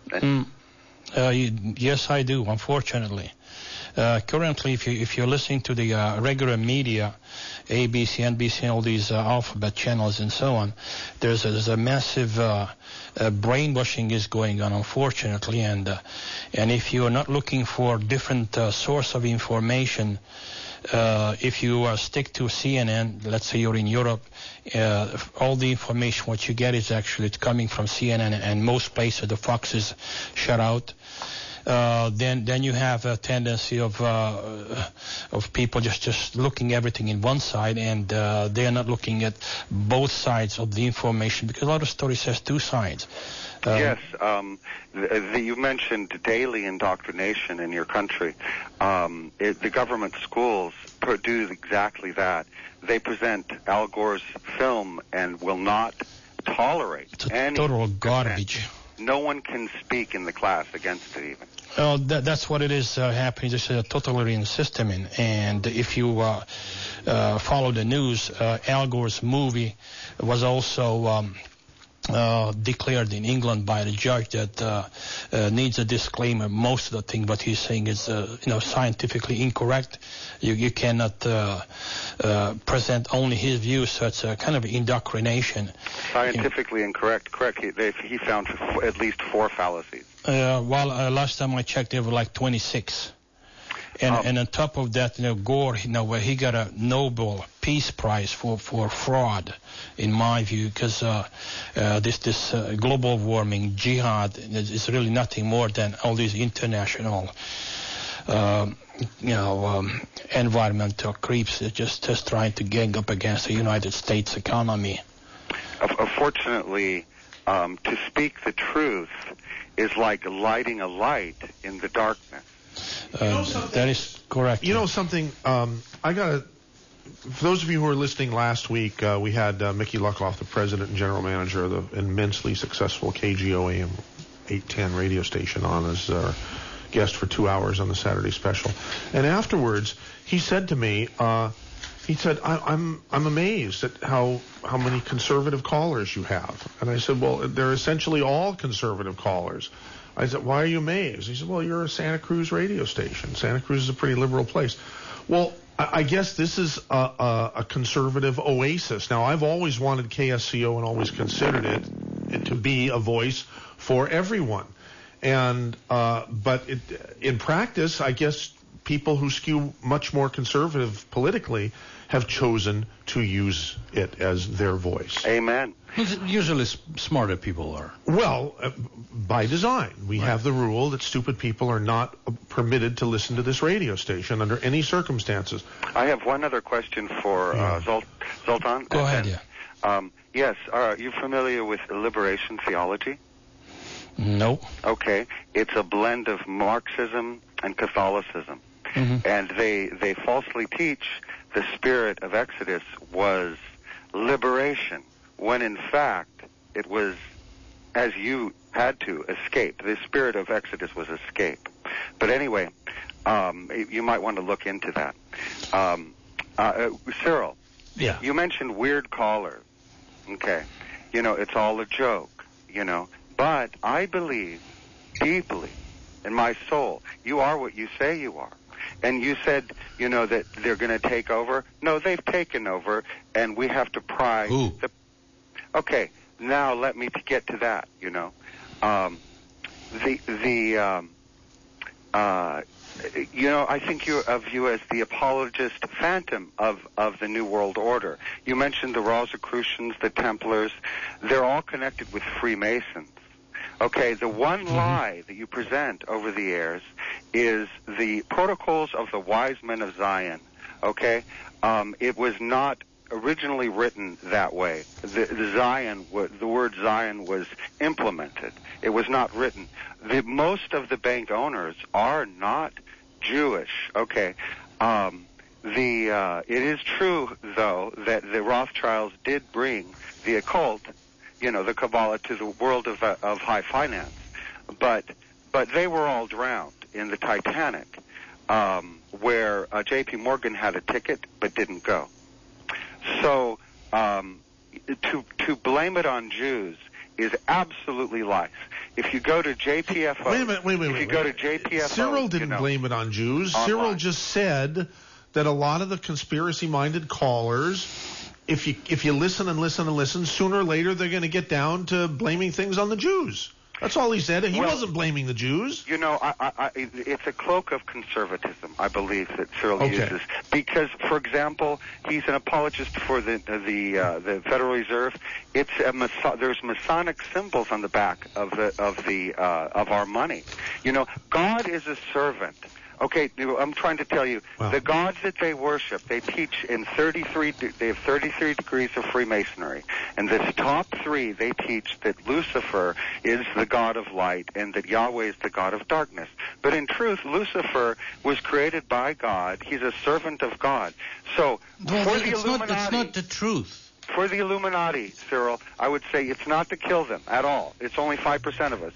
Yes, I do, unfortunately. Currently, if you're listening to the regular media, ABC, NBC, and all these alphabet channels and so on, there's a massive brainwashing is going on, unfortunately, and if you're not looking for different source of information, if you stick to CNN, let's say you're in Europe, all the information what you get is actually coming from CNN, and most places the Fox is shut out. Then you have a tendency of people just looking everything in one side, and they're not looking at both sides of the information, because a lot of stories has two sides. Yes, you mentioned daily indoctrination in your country. The government schools do exactly that. They present Al Gore's film and will not tolerate any total garbage. No one can speak in the class against it even. That's what it is happening. There's a totalitarian system, and if you follow the news, Al Gore's movie was also declared in England by the judge that needs a disclaimer. Most of the thing what he's saying is scientifically incorrect. You cannot present only his views, so it's a kind of indoctrination. Scientifically incorrect. Correct. He found at least 4 fallacies. Last time I checked, there were like 26. And on top of that, Gore, where he got a Nobel Peace Prize for fraud, in my view, because this global warming jihad is really nothing more than all these international, environmental creeps that just trying to gang up against the United States economy. Unfortunately, to speak the truth is like lighting a light in the darkness. That is correct. You know something? For those of you who were listening last week, we had Mickey Luckoff, the president and general manager of the immensely successful KGO AM 810 radio station, on as our guest for 2 hours on the Saturday special. And afterwards, he said to me, I'm amazed at how many conservative callers you have. And I said, well, they're essentially all conservative callers. I said, why are you amazed? He said, well, you're a Santa Cruz radio station. Santa Cruz is a pretty liberal place. Well, I guess this is a conservative oasis. Now, I've always wanted KSCO and always considered it to be a voice for everyone. And but in practice, I guess people who skew much more conservative politically have chosen to use it as their voice. Amen. Usually smarter people are. Well, by design. We have the rule that stupid people are not permitted to listen to this radio station under any circumstances. I have one other question for Zoltan. Go ahead, yeah. Yes, are you familiar with liberation theology? No. Okay. It's a blend of Marxism and Catholicism. Mm-hmm. And they falsely teach the spirit of Exodus was liberation, when in fact it was, as you had to, escape. The spirit of Exodus was escape. But anyway, you might want to look into that. Cyril, yeah. You mentioned weird callers. Okay. It's all a joke, But I believe deeply in my soul, you are what you say you are. And you said, that they're going to take over. No, they've taken over, and we have to pry. Who? Okay, now let me get to that. I think of you as the apologist phantom of the New World Order. You mentioned the Rosicrucians, the Templars. They're all connected with Freemasons. Okay, the one lie that you present over the airs is the Protocols of the Wise Men of Zion. Okay, it was not originally written that way. The word Zion was implemented. It was not written. Most of the bank owners are not Jewish. Okay. It is true, though, that the Rothschilds did bring the occult, the Kabbalah, to the world of high finance, but they were all drowned in the Titanic, where J.P. Morgan had a ticket but didn't go. So to blame it on Jews is absolutely lies. If you go to JPFO, wait. Go to JPFO, Cyril didn't blame it on Jews. Online. Cyril just said that a lot of the conspiracy-minded callers, if you listen and listen and listen, sooner or later they're going to get down to blaming things on the Jews. That's all he said. He wasn't blaming the Jews. It's a cloak of conservatism, I believe, that Cyril uses. Because, for example, he's an apologist for the Federal Reserve. There's Masonic symbols on the back of our money. God is a servant. Okay, I'm trying to tell you, the gods that they worship, they teach in 33, they have 33 degrees of Freemasonry. And this top 3, they teach that Lucifer is the god of light and that Yahweh is the god of darkness. But in truth, Lucifer was created by God. He's a servant of God. So, for the Illuminati... It's not the truth. For the Illuminati, Cyril, I would say it's not to kill them at all. It's only 5% of us,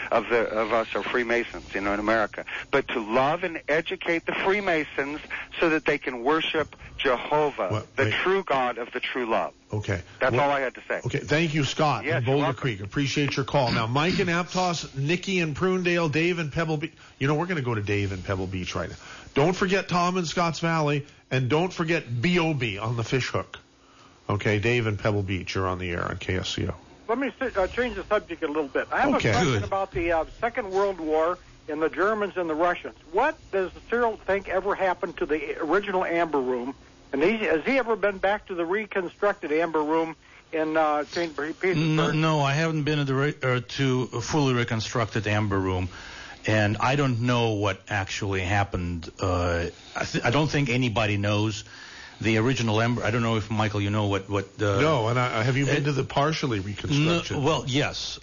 of us are Freemasons, in America. But to love and educate the Freemasons so that they can worship Jehovah, the true God of the true love. Okay. That's all I had to say. Okay. Thank you, Scott, in Boulder Creek. Appreciate your call. Now, Mike in Aptos, Nikki in Prunedale, Dave in Pebble Beach. We're going to go to Dave in Pebble Beach right now. Don't forget Tom in Scotts Valley, and don't forget B.O.B. on the fish hook. Okay, Dave in Pebble Beach, you're on the air on KSCO. Let me change the subject a little bit. I have a question about the Second World War and the Germans and the Russians. What does Cyril think ever happened to the original Amber Room? And has he ever been back to the reconstructed Amber Room in St. Petersburg? No, I haven't been to a fully reconstructed Amber Room. And I don't know what actually happened. I don't think anybody knows. The original Amber, I don't know if, Michael, you know what no, and have you been to the partially reconstruction? No, well, yes.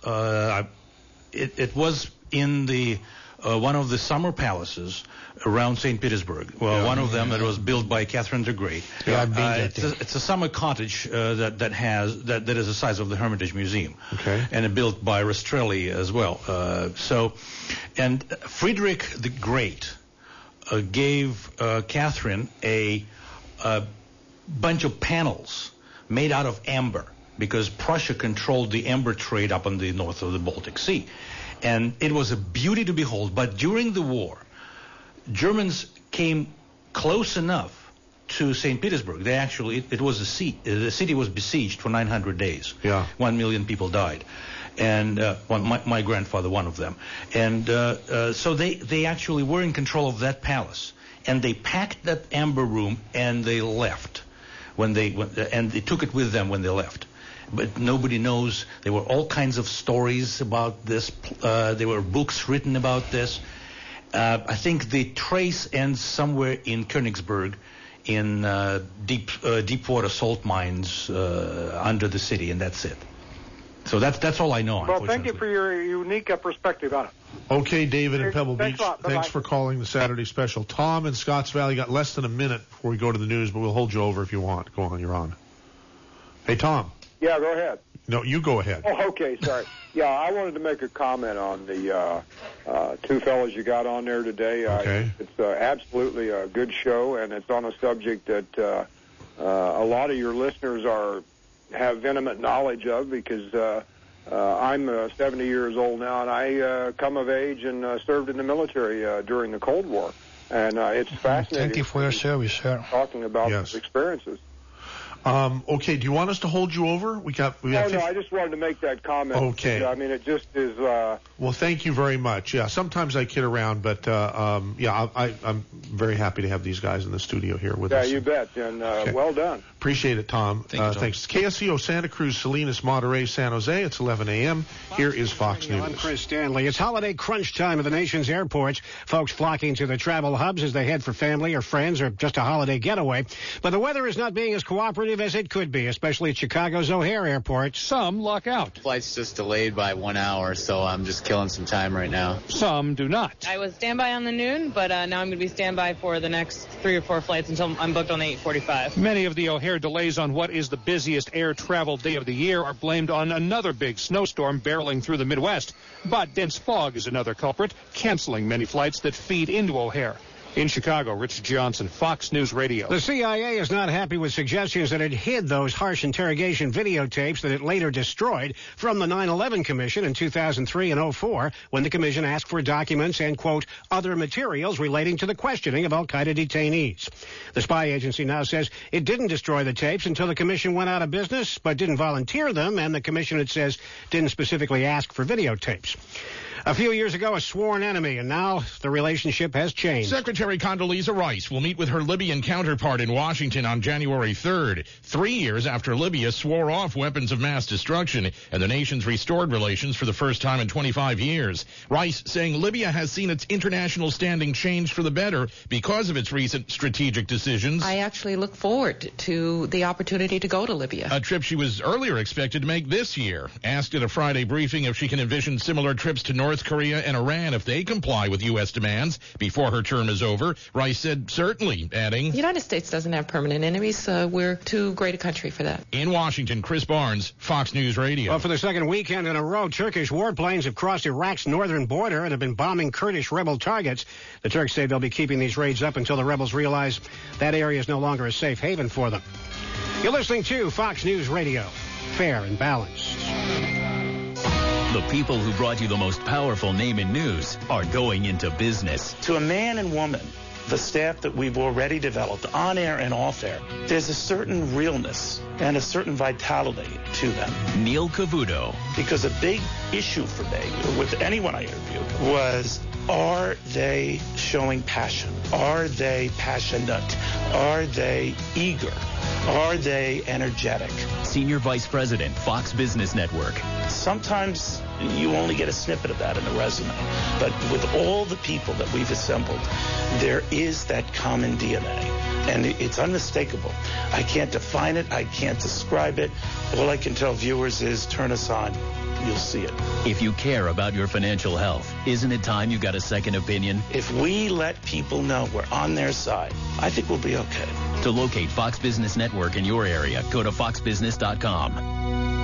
It was in the one of the summer palaces around St. Petersburg. Well, one of them that was built by Catherine the Great. Yeah, I've been there. It's a summer cottage that is the size of the Hermitage Museum. Okay. And built by Rastrelli as well. And Frederick the Great gave Catherine a bunch of panels made out of amber because Prussia controlled the amber trade up on the north of the Baltic Sea. And it was a beauty to behold. But during the war, Germans came close enough to St. Petersburg. They actually, it was a siege. The city was besieged for 900 days. Yeah. 1 million people died. And my grandfather, one of them. And so they actually were in control of that palace. And they packed that Amber Room and they left and they took it with them when they left. But nobody knows. There were all kinds of stories about this. There were books written about this. I think the trace ends somewhere in Königsberg, in deep water salt mines under the city, and that's it. So that's all I know. Well, thank you for your unique perspective on it. Okay, David in Pebble Beach. Thanks Thanks for calling the Saturday special. Tom in Scotts Valley, got less than a minute before we go to the news, but we'll hold you over if you want. Go on, you're on. Hey, Tom. Yeah, go ahead. No, you go ahead. Oh, okay, sorry. Yeah, I wanted to make a comment on the two fellows you got on there today. Okay. It's absolutely a good show, and it's on a subject that a lot of your listeners have intimate knowledge of because I'm 70 years old now, and I come of age and served in the military during the Cold War. And it's fascinating. Thank you for your service, sir. Talking about those experiences. Okay, do you want us to hold you over? We got. No, I just wanted to make that comment. Okay. I mean, it just is. Well, thank you very much. Yeah, sometimes I kid around, but I'm very happy to have these guys in the studio here with us. Yeah, you bet, and Okay. well done. Appreciate it, Tom. Thank you, Tom. Thanks. KSCO Santa Cruz, Salinas, Monterey, San Jose. It's 11 a.m. Here is Fox News. I'm Chris Stanley. It's holiday crunch time at the nation's airports. Folks flocking to the travel hubs as they head for family or friends or just a holiday getaway. But the weather is not being as cooperative as it could be, especially at Chicago's O'Hare Airport. Some luck out. Flight's just delayed by 1 hour, so I'm just killing some time right now. Some do not. I was standby on the noon, but now I'm going to be standby for the next 3 or 4 flights until I'm booked on the 8:45. Many of the O'Hare delays on what is the busiest air travel day of the year are blamed on another big snowstorm barreling through the Midwest. But dense fog is another culprit, canceling many flights that feed into O'Hare. In Chicago, Rich Johnson, Fox News Radio. The CIA is not happy with suggestions that it hid those harsh interrogation videotapes that it later destroyed from the 9/11 Commission in 2003 and 2004 when the commission asked for documents and, quote, other materials relating to the questioning of al-Qaeda detainees. The spy agency now says it didn't destroy the tapes until the commission went out of business, but didn't volunteer them, and the commission, it says, didn't specifically ask for videotapes. A few years ago, a sworn enemy, and now the relationship has changed. Secretary Condoleezza Rice will meet with her Libyan counterpart in Washington on January 3rd, 3 years after Libya swore off weapons of mass destruction, and the nations restored relations for the first time in 25 years. Rice saying Libya has seen its international standing change for the better because of its recent strategic decisions. I actually look forward to the opportunity to go to Libya. A trip she was earlier expected to make this year. Asked at a Friday briefing if she can envision similar trips to North Korea and Iran if they comply with U.S. demands before her term is over, Rice said certainly, adding, The United States doesn't have permanent enemies. We're too great a country for that. In Washington, Chris Barnes, Fox News Radio. Well, for the second weekend in a row, Turkish warplanes have crossed Iraq's northern border and have been bombing Kurdish rebel targets. The Turks say they'll be keeping these raids up until the rebels realize that area is no longer a safe haven for them. You're listening to Fox News Radio. Fair and balanced. The people who brought you the most powerful name in news are going into business. To a man and woman, the staff that we've already developed, on air and off air, there's a certain realness and a certain vitality to them. Neil Cavuto. Because a big issue for me, with anyone I interviewed, was, are they showing passion? Are they passionate? Are they eager? Are they energetic? Senior Vice President, Fox Business Network. Sometimes you only get a snippet of that in a resume. But with all the people that we've assembled, there is that common DNA. And it's unmistakable. I can't define it. I can't describe it. All I can tell viewers is turn us on. You'll see it. If you care about your financial health, isn't it time you got a second opinion? If we let people know we're on their side, I think we'll be okay. To locate Fox Business Network in your area, go to foxbusiness.com.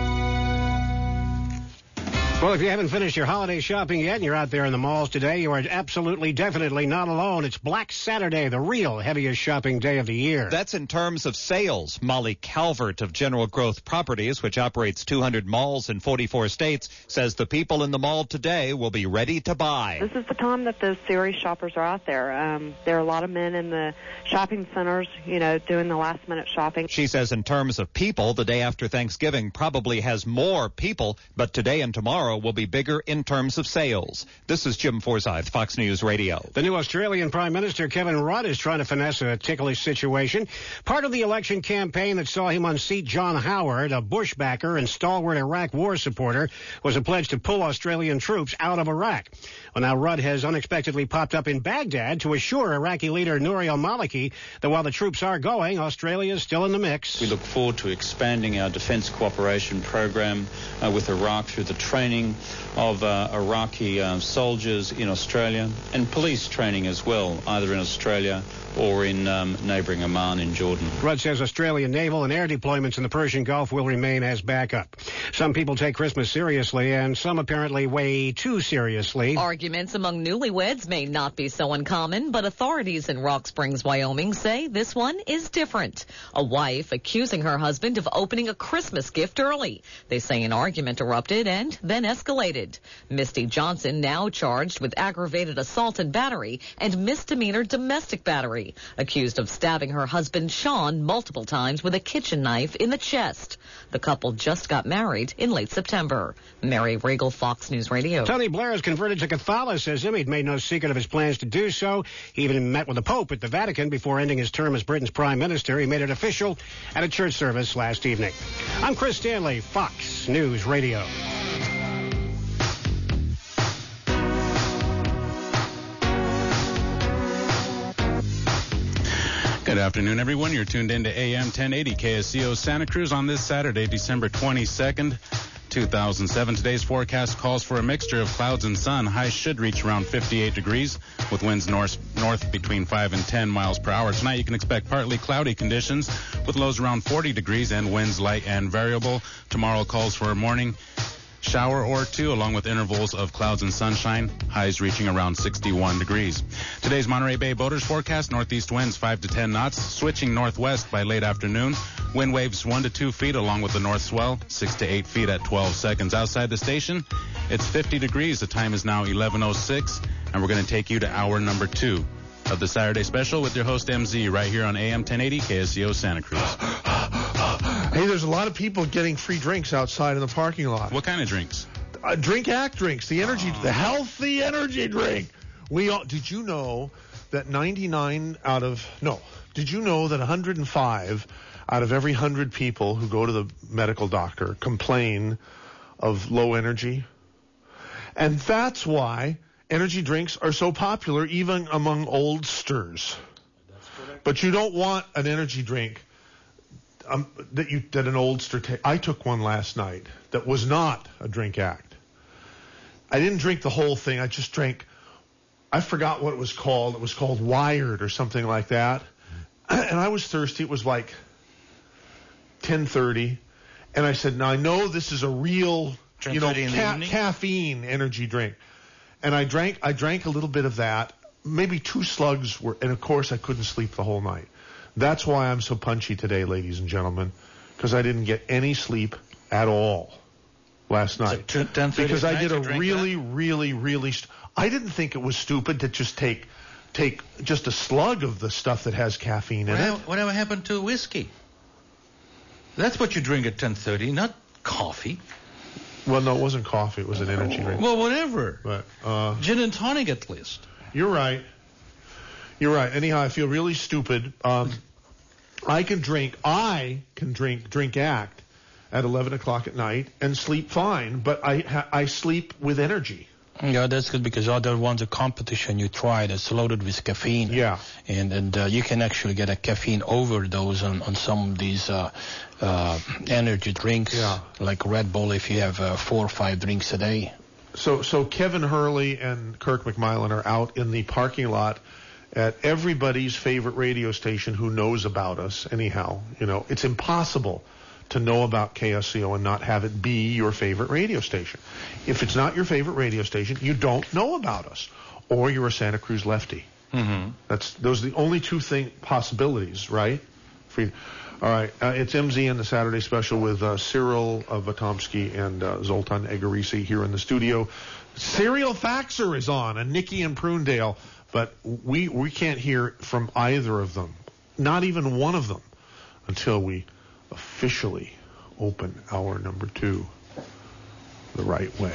Well, if you haven't finished your holiday shopping yet and you're out there in the malls today, you are absolutely, definitely not alone. It's Black Saturday, the real heaviest shopping day of the year. That's in terms of sales. Molly Calvert of General Growth Properties, which operates 200 malls in 44 states, says the people in the mall today will be ready to buy. This is the time that those serious shoppers are out there. There are a lot of men in the shopping centers, doing the last-minute shopping. She says in terms of people, the day after Thanksgiving probably has more people, but today and tomorrow will be bigger in terms of sales. This is Jim Forsyth, Fox News Radio. The new Australian Prime Minister, Kevin Rudd, is trying to finesse a ticklish situation. Part of the election campaign that saw him unseat John Howard, a Bush backer and stalwart Iraq war supporter, was a pledge to pull Australian troops out of Iraq. Well, now Rudd has unexpectedly popped up in Baghdad to assure Iraqi leader Nouri al-Maliki that while the troops are going, Australia is still in the mix. We look forward to expanding our defense cooperation program with Iraq through the training of Iraqi soldiers in Australia and police training as well, either in Australia or in neighboring Amman in Jordan. Rudd says Australian naval and air deployments in the Persian Gulf will remain as backup. Some people take Christmas seriously, and some apparently way too seriously. Arguments among newlyweds may not be so uncommon, but authorities in Rock Springs, Wyoming say this one is different. A wife accusing her husband of opening a Christmas gift early. They say an argument erupted and then escalated. Misty Johnson now charged with aggravated assault and battery and misdemeanor domestic battery, accused of stabbing her husband Sean multiple times with a kitchen knife in the chest. The couple just got married in late September. Mary Regal, Fox News Radio. Tony Blair has converted to Catholicism. He'd made no secret of his plans to do so. He even met with the Pope at the Vatican before ending his term as Britain's Prime Minister. He made it official at a church service last evening. I'm Chris Stanley, Fox News Radio. Good afternoon, everyone. You're tuned in to AM 1080 KSCO Santa Cruz on this Saturday, December 22nd, 2007. Today's forecast calls for a mixture of clouds and sun. Highs should reach around 58 degrees with winds north between 5 and 10 miles per hour. Tonight you can expect partly cloudy conditions with lows around 40 degrees and winds light and variable. Tomorrow calls for a morning shower or two, along with intervals of clouds and sunshine, highs reaching around 61 degrees. Today's Monterey Bay boaters forecast: northeast winds 5 to 10 knots, switching northwest by late afternoon. Wind waves 1 to 2 feet, along with the north swell 6 to 8 feet at 12 seconds. Outside the station, it's 50 degrees. The time is now 11:06, and we're going to take you to hour number 2 of the Saturday Special with your host MZ right here on AM 1080 KSCO Santa Cruz. Hey, there's a lot of people getting free drinks outside in the parking lot. What kind of drinks? Drink Act drinks, the healthy energy drink. Did you know that 105 out of every 100 people who go to the medical doctor complain of low energy? And that's why energy drinks are so popular even among oldsters. But you don't want an energy drink that an oldster takes. I took one last night that was not a Drink Act. I didn't drink the whole thing. I just drank, I forgot what it was called. It was called Wired or something like that. And I was thirsty. It was like 10:30. And I said, now I know this is a real, caffeine energy drink. And I drank a little bit of that. Maybe 2 slugs and of course I couldn't sleep the whole night. That's why I'm so punchy today, ladies and gentlemen, because I didn't get any sleep at all last night. Because I did a really I didn't think it was stupid to just take just a slug of the stuff that has caffeine in it. Whatever happened to whiskey? That's what you drink at 10:30, not coffee. Well, no, it wasn't coffee. It was an energy drink. Well, whatever. But gin and tonic at least. You're right. Anyhow, I feel really stupid. I can drink Drink Act at 11 o'clock at night and sleep fine, but I sleep with energy. Yeah, that's good because other ones, a competition you tried, it's loaded with caffeine. Yeah. And you can actually get a caffeine overdose on some of these energy drinks, like Red Bull, if you have 4 or 5 drinks a day. So Kevin Hurley and Kirk McMillan are out in the parking lot at everybody's favorite radio station who knows about us. Anyhow, it's impossible to know about KSCO and not have it be your favorite radio station. If it's not your favorite radio station, you don't know about us, or you're a Santa Cruz lefty. Mm-hmm. Those are the only 2 possibilities, right? All right, it's MZ in the Saturday Special with Cyril Vatomsky and Zoltan Egarisi here in the studio. Serial Faxer is on, and Nikki in Prunedale, but we can't hear from either of them, not even one of them, until we officially open hour number 2 the right way.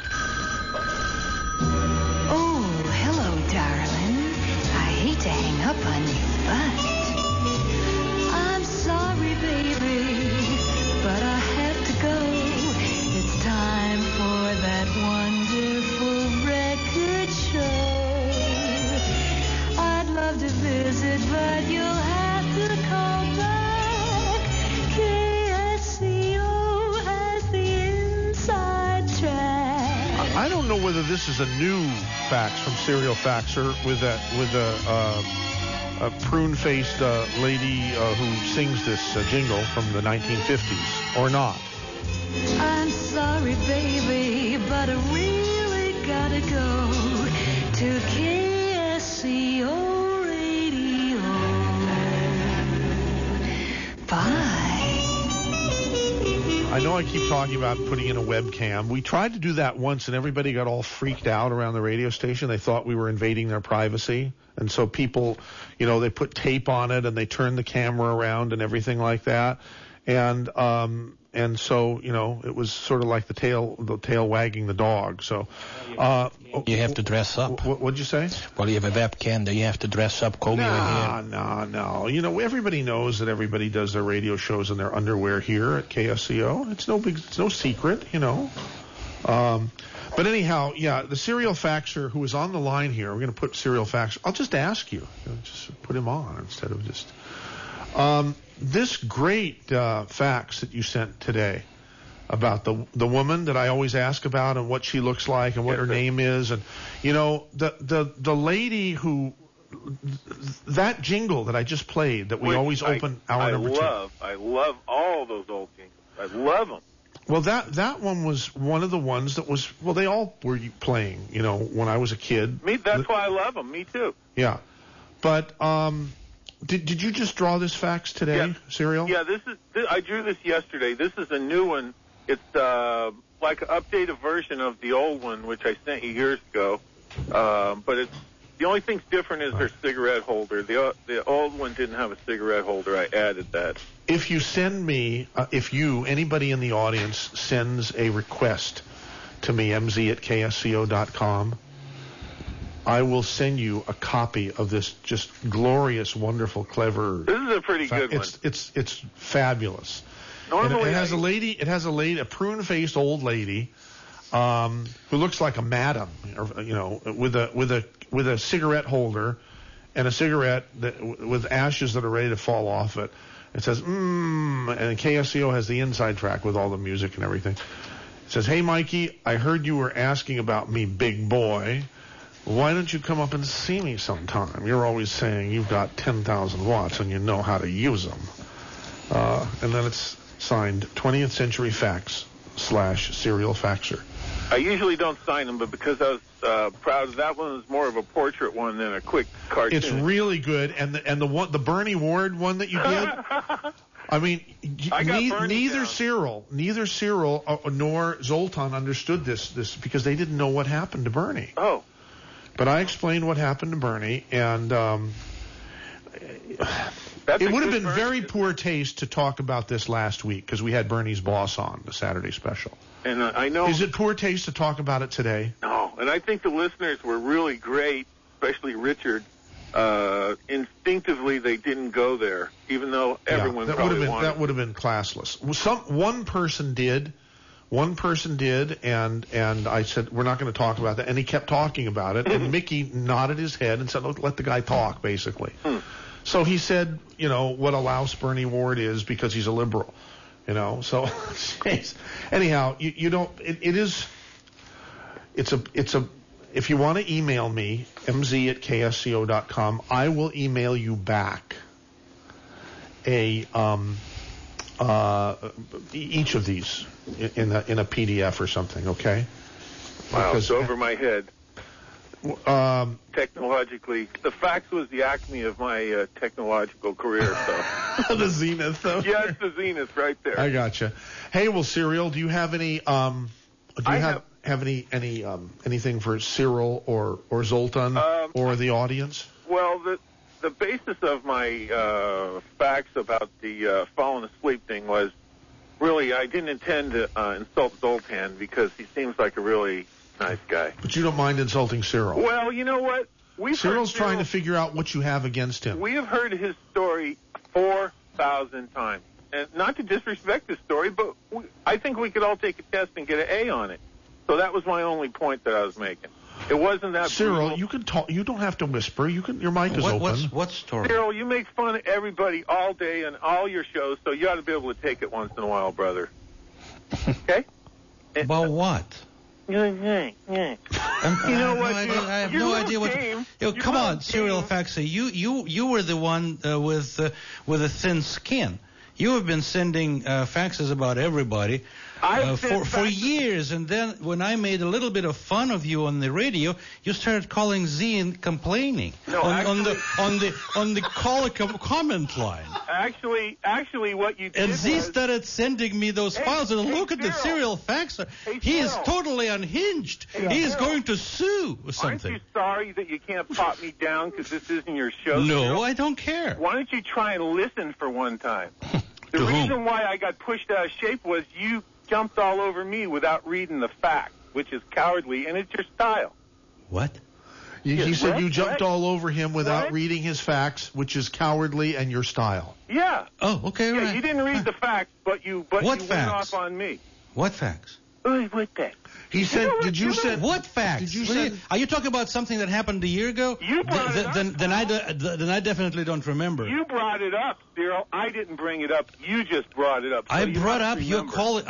Oh, hello, darling. I hate to hang up on you, but I'm sorry, baby, but I have to go. It's time for that wonderful record show. I'd love to visit, but you'll have to call back. KSCO has the inside track. I don't know whether this is a new fax from Serial Faxer with a prune-faced lady who sings this jingle from the 1950s or not. I'm sorry, baby, but I really gotta go to KSCO Radio. Bye. I know I keep talking about putting in a webcam. We tried to do that once, and everybody got all freaked out around the radio station. They thought we were invading their privacy. And so people, they put tape on it, and they turned the camera around and everything like that. And so, it was sort of like the tail wagging the dog. So, you have to dress up. What'd you say? Well, you have a webcam, then you have to dress up, comb your hair. No. Everybody knows that everybody does their radio shows in their underwear here at KSCO. It's no secret, But anyhow, the serial faxer who is on the line here, we're going to put serial faxer. I'll just ask you, just put him on instead of just. This great fax that you sent today about the woman that I always ask about and what she looks like and what her name is, and the lady who that jingle that I just played that we always open hour number 2. I love all those old jingles. I love them. Well, that one was one of the ones that was they all were playing when I was a kid. That's why I love them. Me too. Yeah, but Did you just draw this fax today, Serial? Yeah, I drew this yesterday. This is a new one. It's like an updated version of the old one, which I sent you years ago. But the only thing's different is their cigarette holder. The old one didn't have a cigarette holder. I added that. If you send me, anybody in the audience sends a request to me, mz@ksco.com, I will send you a copy of this just glorious, wonderful, clever. This is a pretty good one. It's fabulous. Normally, it has a prune-faced old lady, who looks like a madam, with a cigarette holder, and a cigarette with ashes that are ready to fall off it. It says and KSCO has the inside track with all the music and everything. It says, "Hey Mikey, I heard you were asking about me, big boy. Why don't you come up and see me sometime? You're always saying you've got 10,000 watts and you know how to use them." And then it's signed 20th Century Fax /Serial Faxer. I usually don't sign them, but because I was proud, that one was more of a portrait one than a quick cartoon. It's really good, and the Bernie Ward one that you did. I mean, neither Cyril nor Zoltan understood this because they didn't know what happened to Bernie. Oh. But I explained what happened to Bernie, and it would have been very poor taste to talk about this last week because we had Bernie's boss on the Saturday special. And I know. Is it poor taste to talk about it today? No, and I think the listeners were really great, especially Richard. Instinctively, they didn't go there, even though everyone probably wanted. That would have been classless. One person did. And I said, we're not going to talk about that. And he kept talking about it. And Mickey nodded his head and said, let the guy talk, basically. So he said, what a louse Bernie Ward is because he's a liberal. So anyhow, if you want to email me, mz@ksco.com, I will email you back each of these in a PDF or something, okay? Wow, it's over my head. Technologically, the fax was the acme of my technological career. So the zenith, though. Yeah, it's the zenith right there. I gotcha. Hey, well, Serial, do you have any? Have anything for Cyril or Zoltan or the audience? Well, the basis of my facts about the falling asleep thing was really I didn't intend to insult Zoltan because he seems like a really nice guy. But you don't mind insulting Cyril? Well, you know what? Cyril's trying to figure out what you have against him. We have heard his story 4,000 times. And not to disrespect his story, but I think we could all take a test and get an A on it. So that was my only point that I was making. It wasn't that Cyril, brutal. you can talk. You don't have to whisper. Your mic is open. What story? Cyril, you make fun of everybody all day on all your shows, so you ought to be able to take it once in a while, brother. Okay? About what? You know what? I have no idea what. Come on, Serial Faxer. You were the one with a thin skin. You have been sending faxes about everybody for years, and then when I made a little bit of fun of you on the radio, you started calling Z and complaining on the call comment line. Actually, what you did and Z started sending me those files, and look at the serial faxer. He is totally unhinged. He is going to sue or something. Aren't you sorry that you can't pop me down because this isn't your show? No, Cyril? I don't care. Why don't you try and listen for one time? The reason why I got pushed out of shape was you jumped all over me without reading the facts, which is cowardly, and it's your style. What? He said you jumped all over him without reading his facts, which is cowardly and your style. Yeah. Oh, okay, yeah, right. You didn't read the facts, but you went off on me. What facts? What facts? He said, what facts? Did you say? Are you talking about something that happened a year ago? You brought it up. Then I definitely don't remember. You brought it up, Cyril. I didn't bring it up. You just brought it up. So I brought up your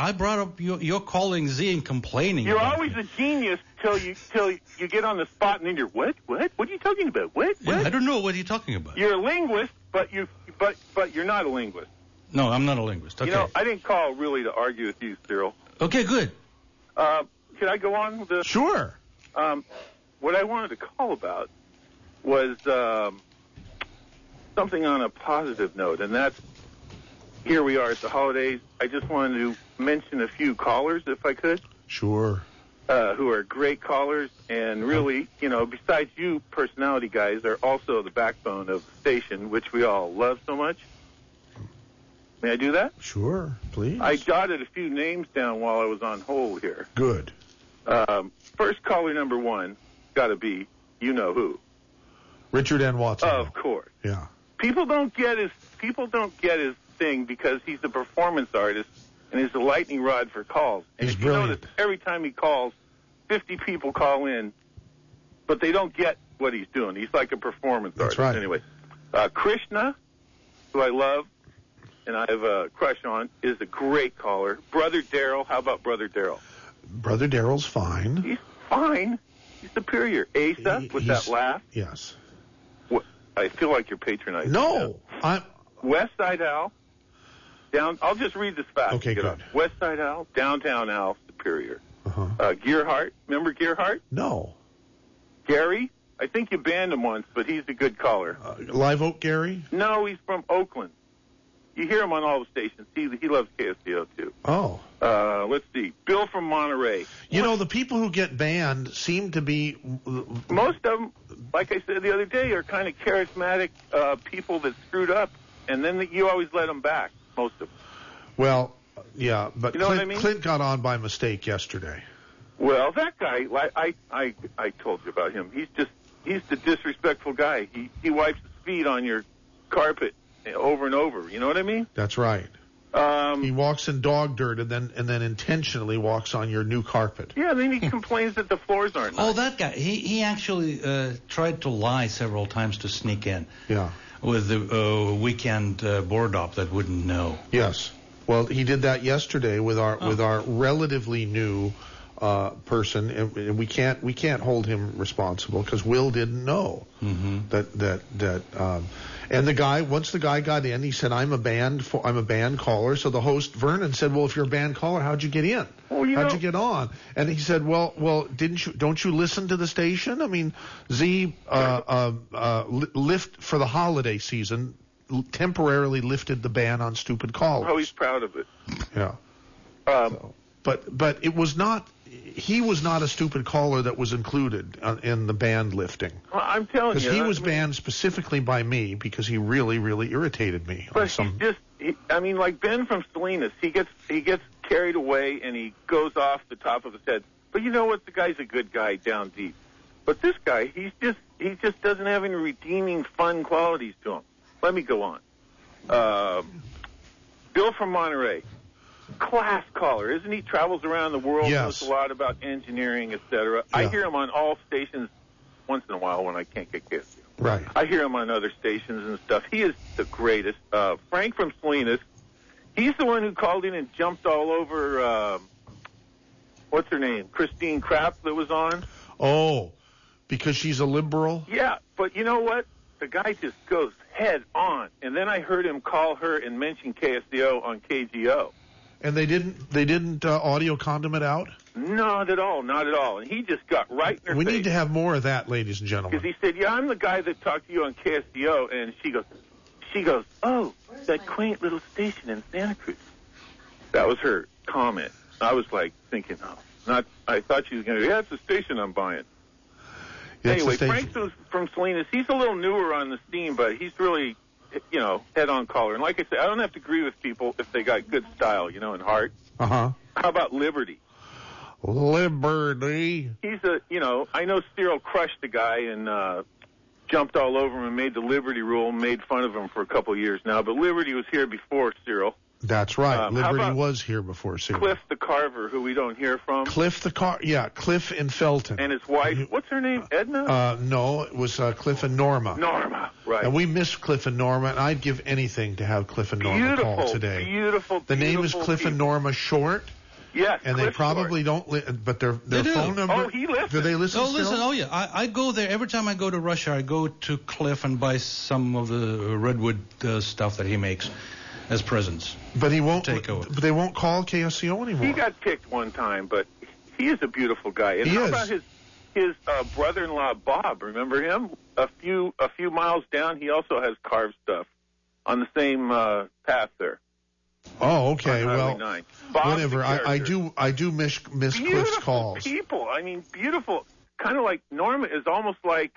calling Z and complaining. You're always a genius till you get on the spot and then you're what? What are you talking about? What? I don't know what you're talking about. You're a linguist, but you're not a linguist. No, I'm not a linguist. Okay. You know, I didn't call really to argue with you, Cyril. Okay, good. Can I go on with this? Sure. What I wanted to call about was something on a positive note, and that's here we are at the holidays. I just wanted to mention a few callers, if I could. Sure. Who are great callers, and really, you know, besides you personality guys, are also the backbone of the station, which we all love so much. May I do that? Sure, please. I jotted a few names down while I was on hold here. Good. First caller number one, got to be, you know who. Richard N. Watson. Of course. Yeah. People don't get his thing because he's a performance artist and he's a lightning rod for calls. And he's if you notice, every time he calls, 50 people call in, but they don't get what he's doing. He's like a performance artist. Right. Anyway, Krishna, who I love and I have a crush on, is a great caller. Brother Daryl, how about Brother Daryl? Brother Daryl's fine. He's fine. He's superior. Asa, with that laugh. Yes. I feel like you're patronizing. No. West Side Al. I'll just read this fast. Okay, good. West Side Al, Downtown Al, superior. Gearhart. Remember Gearhart? No. Gary? I think you banned him once, but he's a good caller. Live Oak Gary? No, he's from Oakland. You hear him on all the stations. He loves KSCO, too. Oh. Let's see. Bill from Monterey. You know, the people who get banned seem to be... Most of them, like I said the other day, are kind of charismatic people that screwed up, and then you always let them back, most of them. Well, yeah, but you know what I mean? Clint got on by mistake yesterday. Well, that guy, I told you about him. He's the disrespectful guy. He wipes his feet on your carpet over and over. You know what I mean? That's right. He walks in dog dirt and then intentionally walks on your new carpet. Yeah, then he complains that the floors aren't nice. Oh, that guy. He actually tried to lie several times to sneak in. Yeah. With the weekend board op that wouldn't know. Yes. Well, he did that yesterday with our relatively new person, and we can't hold him responsible because Will didn't know that. And once the guy got in, he said, I'm a band caller. So the host, Vernon, said, well, if you're a band caller, how'd you get in? How'd you get on? And he said, well, don't you listen to the station? I mean, Z, lift for the holiday season, temporarily lifted the ban on stupid callers. Oh, he's proud of it. Yeah. But it was not, he was not a stupid caller that was included in the band lifting. Well, I'm telling you. Because he was banned specifically by me because he really, really irritated me. But like Ben from Salinas, he gets carried away and he goes off the top of his head. But you know what? The guy's a good guy down deep. But this guy, he just doesn't have any redeeming, fun qualities to him. Let me go on. Bill from Monterey. Class caller, isn't he? Travels around the world, knows a lot about engineering, etc. Yeah. I hear him on all stations once in a while when I can't get KSCO. Right. I hear him on other stations and stuff. He is the greatest. Frank from Salinas, he's the one who called in and jumped all over, what's her name? Christine Krapp that was on. Oh, because she's a liberal? Yeah, but you know what? the guy just goes head on. And then I heard him call her and mention KSCO on KGO. And they didn't audio condom it out? Not at all, not at all. And he just got right in her face. We need to have more of that, ladies and gentlemen. Because he said, yeah, I'm the guy that talked to you on KSCO. And she goes, oh, that quaint little station in Santa Cruz. That was her comment. I was like thinking, I thought she was going to, yeah, it's the station I'm buying. Yeah, anyway, Frank from Salinas, he's a little newer on the scene, but he's really, head-on caller. And like I said, I don't have to agree with people if they got good style, and heart. Uh-huh. How about Liberty? Liberty. He's I know Cyril crushed the guy and jumped all over him and made the Liberty rule and made fun of him for a couple of years now. But Liberty was here before Cyril. That's right. Liberty was here before Cyril. Cliff the Carver, who we don't hear from. Cliff in Felton. And his wife, what's her name, Edna? No, it was Cliff and Norma. Norma, right. And we miss Cliff and Norma, and I'd give anything to have Cliff and Norma call today. Beautiful. The name is Cliff and Norma Short. Yes, and Cliff they probably don't, but their phone number. Oh, he listens. Do they listen? Oh, still? listen. Oh, yeah. I go there every time I go to Russia. I go to Cliff and buy some of the redwood stuff that he makes as presents. But he won't take over. But they won't call KSCO anymore. He got picked one time, but he is a beautiful guy. And how about his brother-in-law Bob? Remember him? A few miles down, he also has carved stuff on the same path there. Oh, okay. Well, whatever. I do miss Cliff's calls. People. I mean, beautiful. Kind of like Norma is almost like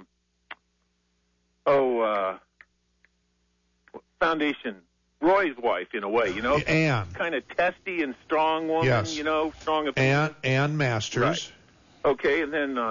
Foundation Roy's wife in a way, Ann. Kind of testy and strong woman, yes. Strong opinion. Ann Masters. Right. Okay, and then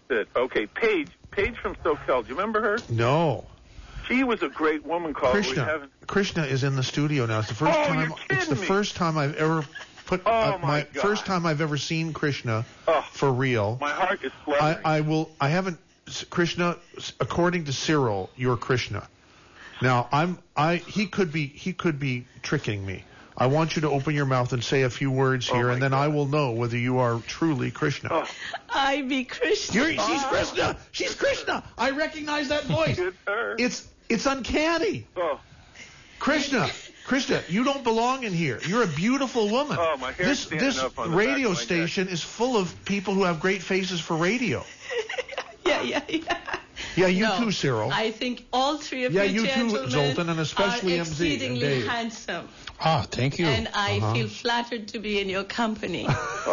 Paige from SoCal. Do you remember her? No. She was a great woman caller. Krishna is in the studio now. It's the first time. You're kidding it's the me. First time I've ever put. my God. First time I've ever seen Krishna for real. My heart is fluttering. I haven't. Krishna, according to Cyril, you're Krishna. Now he could be tricking me. I want you to open your mouth and say a few words here, and then I will know whether you are truly Krishna. I be Krishna. She's Krishna. She's Krishna. I recognize that voice. It's uncanny. Krishna, you don't belong in here. You're a beautiful woman. Oh, my hair's standing up on the radio back of my station is full of people who have great faces for radio. Yeah. Yeah, you too, Cyril. I think all three of you you gentlemen too, Zoltan, and especially are MZ exceedingly and Dave. handsome. Ah, thank you. And I feel flattered to be in your company.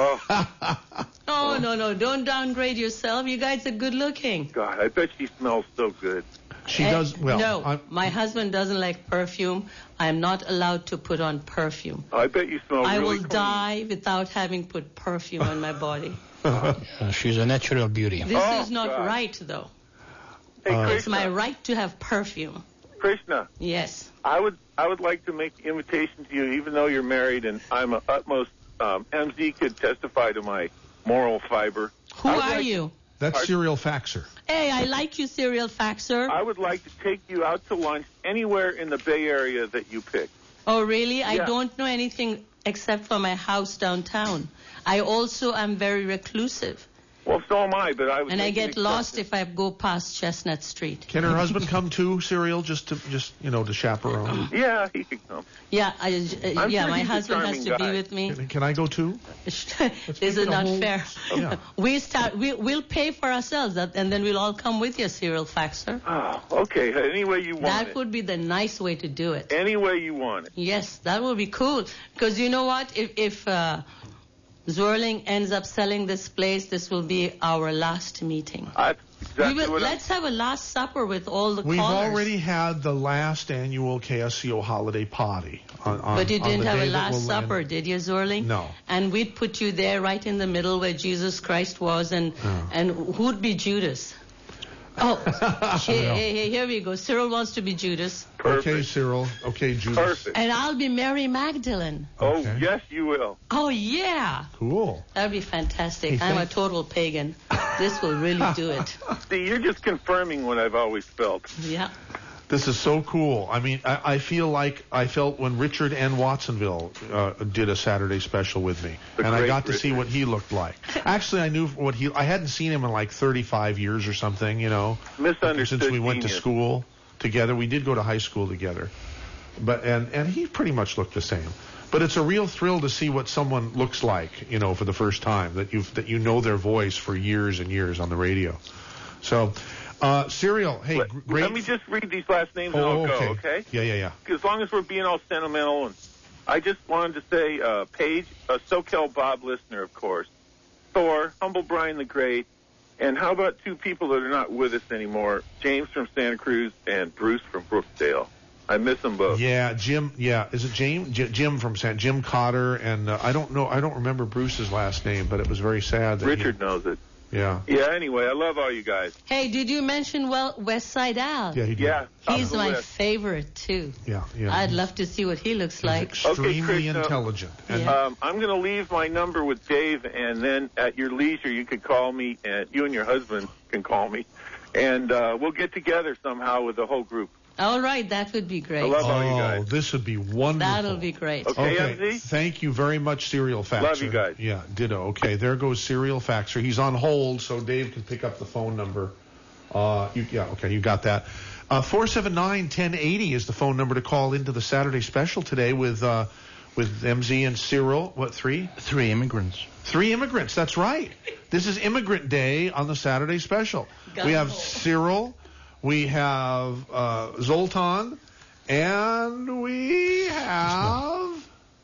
Oh, no, don't downgrade yourself. You guys are good looking. God, I bet she smells so good. She does, well. No, my husband doesn't like perfume. I'm not allowed to put on perfume. I bet you smell I really will clean. die without having put perfume on my body. She's a natural beauty. This is not right, though. Hey, it's my right to have perfume. Krishna. Yes. I would like to make the invitation to you, even though you're married, and I'm a utmost. MZ could testify to my moral fiber. Who are you? That's Serial Faxer. Hey, I like you, Serial Faxer. I would like to take you out to lunch anywhere in the Bay Area that you pick. Oh, really? Yeah. I don't know anything except for my house downtown. I also am very reclusive. Well, so am I, but And I get lost if I go past Chestnut Street. Can her husband come too, Serial, just to chaperone? Yeah, he could come. Yeah, sure my he's a husband has charming to guy. be with me. Can I go too? This is not fair. Yeah. We'll pay for ourselves, and then we'll all come with you, Serial Faxer. Oh, okay. Any way you want That it. would be the nice way to do it. Any way you want it. Yes, that would be cool. Because you know what? If Zwirling ends up selling this place, this will be our last meeting. Let's have a last supper with all the We've callers. already had the last annual KSCO holiday party. But you didn't have a last supper, did you, Zwirling? No. And we'd put you there right in the middle where Jesus Christ was, and who'd be Judas? Oh, here we go. Cyril wants to be Judas. Perfect. Okay, Cyril. Okay, Judas. Perfect. And I'll be Mary Magdalene. Oh, yes, you will. Oh, yeah. Cool. That'd be fantastic. I'm a total pagan. This will really do it. See, you're just confirming what I've always felt. Yeah. This is so cool. I mean, I feel like I felt when Richard N. Watsonville did a Saturday special with me, and I got to see what he looked like. Actually, I knew I hadn't seen him in like 35 years or something, you know. Misunderstood. Since we went to school together. We did go to high school together. But and he pretty much looked the same. But it's a real thrill to see what someone looks like, you know, for the first time, that you know their voice for years and years on the radio. So, Serial, hey, great. Let me just read these last names and I'll go, okay? Yeah. As long as we're being all sentimental. And I just wanted to say, Paige, a SoCal Bob listener, of course, Thor, Humble Brian the Great, and how about two people that are not with us anymore, James from Santa Cruz and Bruce from Brookdale. I miss them both. Yeah, Jim. Yeah, is it James? Jim from Jim Cotter, and I don't know. I don't remember Bruce's last name, but it was very sad. That Richard knows it. Yeah. Yeah. Anyway, I love all you guys. Hey, did you mention West Side Al? Yeah, he did. Yeah, he's my favorite too. Yeah. I'd love to see what he looks like. Extremely intelligent. And, I'm going to leave my number with Dave, and then at your leisure, you could call me, and you and your husband can call me, and we'll get together somehow with the whole group. All right, that would be great. I love all you guys. This would be wonderful. That'll be great. Okay, MZ? Thank you very much, Serial Faxer. Love you guys. Yeah, ditto. Okay, there goes Serial Faxer. He's on hold, so Dave can pick up the phone number. You got that. 479-1080 is the phone number to call into the Saturday special today with MZ and Cyril. What, three? 3 immigrants. 3 immigrants, that's right. This is Immigrant Day on the Saturday special. We have Cyril. We have Zoltan, and we have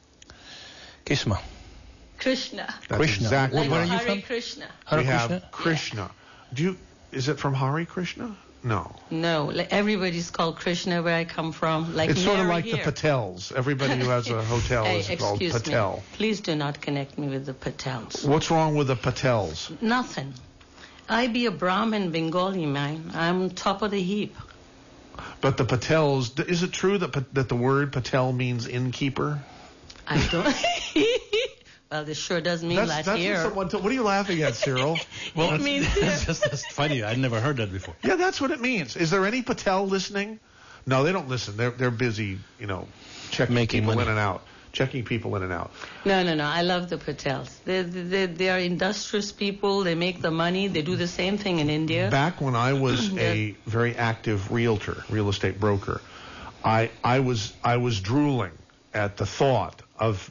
Kisma. Krishna. That's Krishna. Exactly. Like Where are you Hare from? Krishna. We have Krishna. Is it from Hare Krishna? No. No, everybody's called Krishna where I come from. Like it's sort of like here. the Patels. Everybody who has a hotel is called Patel. Me. Please do not connect me with the Patels. What's wrong with the Patels? Nothing. I be a Brahmin Bengali man. I'm top of the heap. But the Patels, is it true that the word Patel means innkeeper? I don't. Well, this sure does mean that's here. What are you laughing at, Cyril? Well, it means that's funny. I'd never heard that before. Yeah, that's what it means. Is there any Patel listening? No, they don't listen. They're busy, checking people in and out. Checking people in and out. No. I love the Patels. They are industrious people. They make the money. They do the same thing in India. Back when I was a very active realtor, real estate broker, I was drooling at the thought of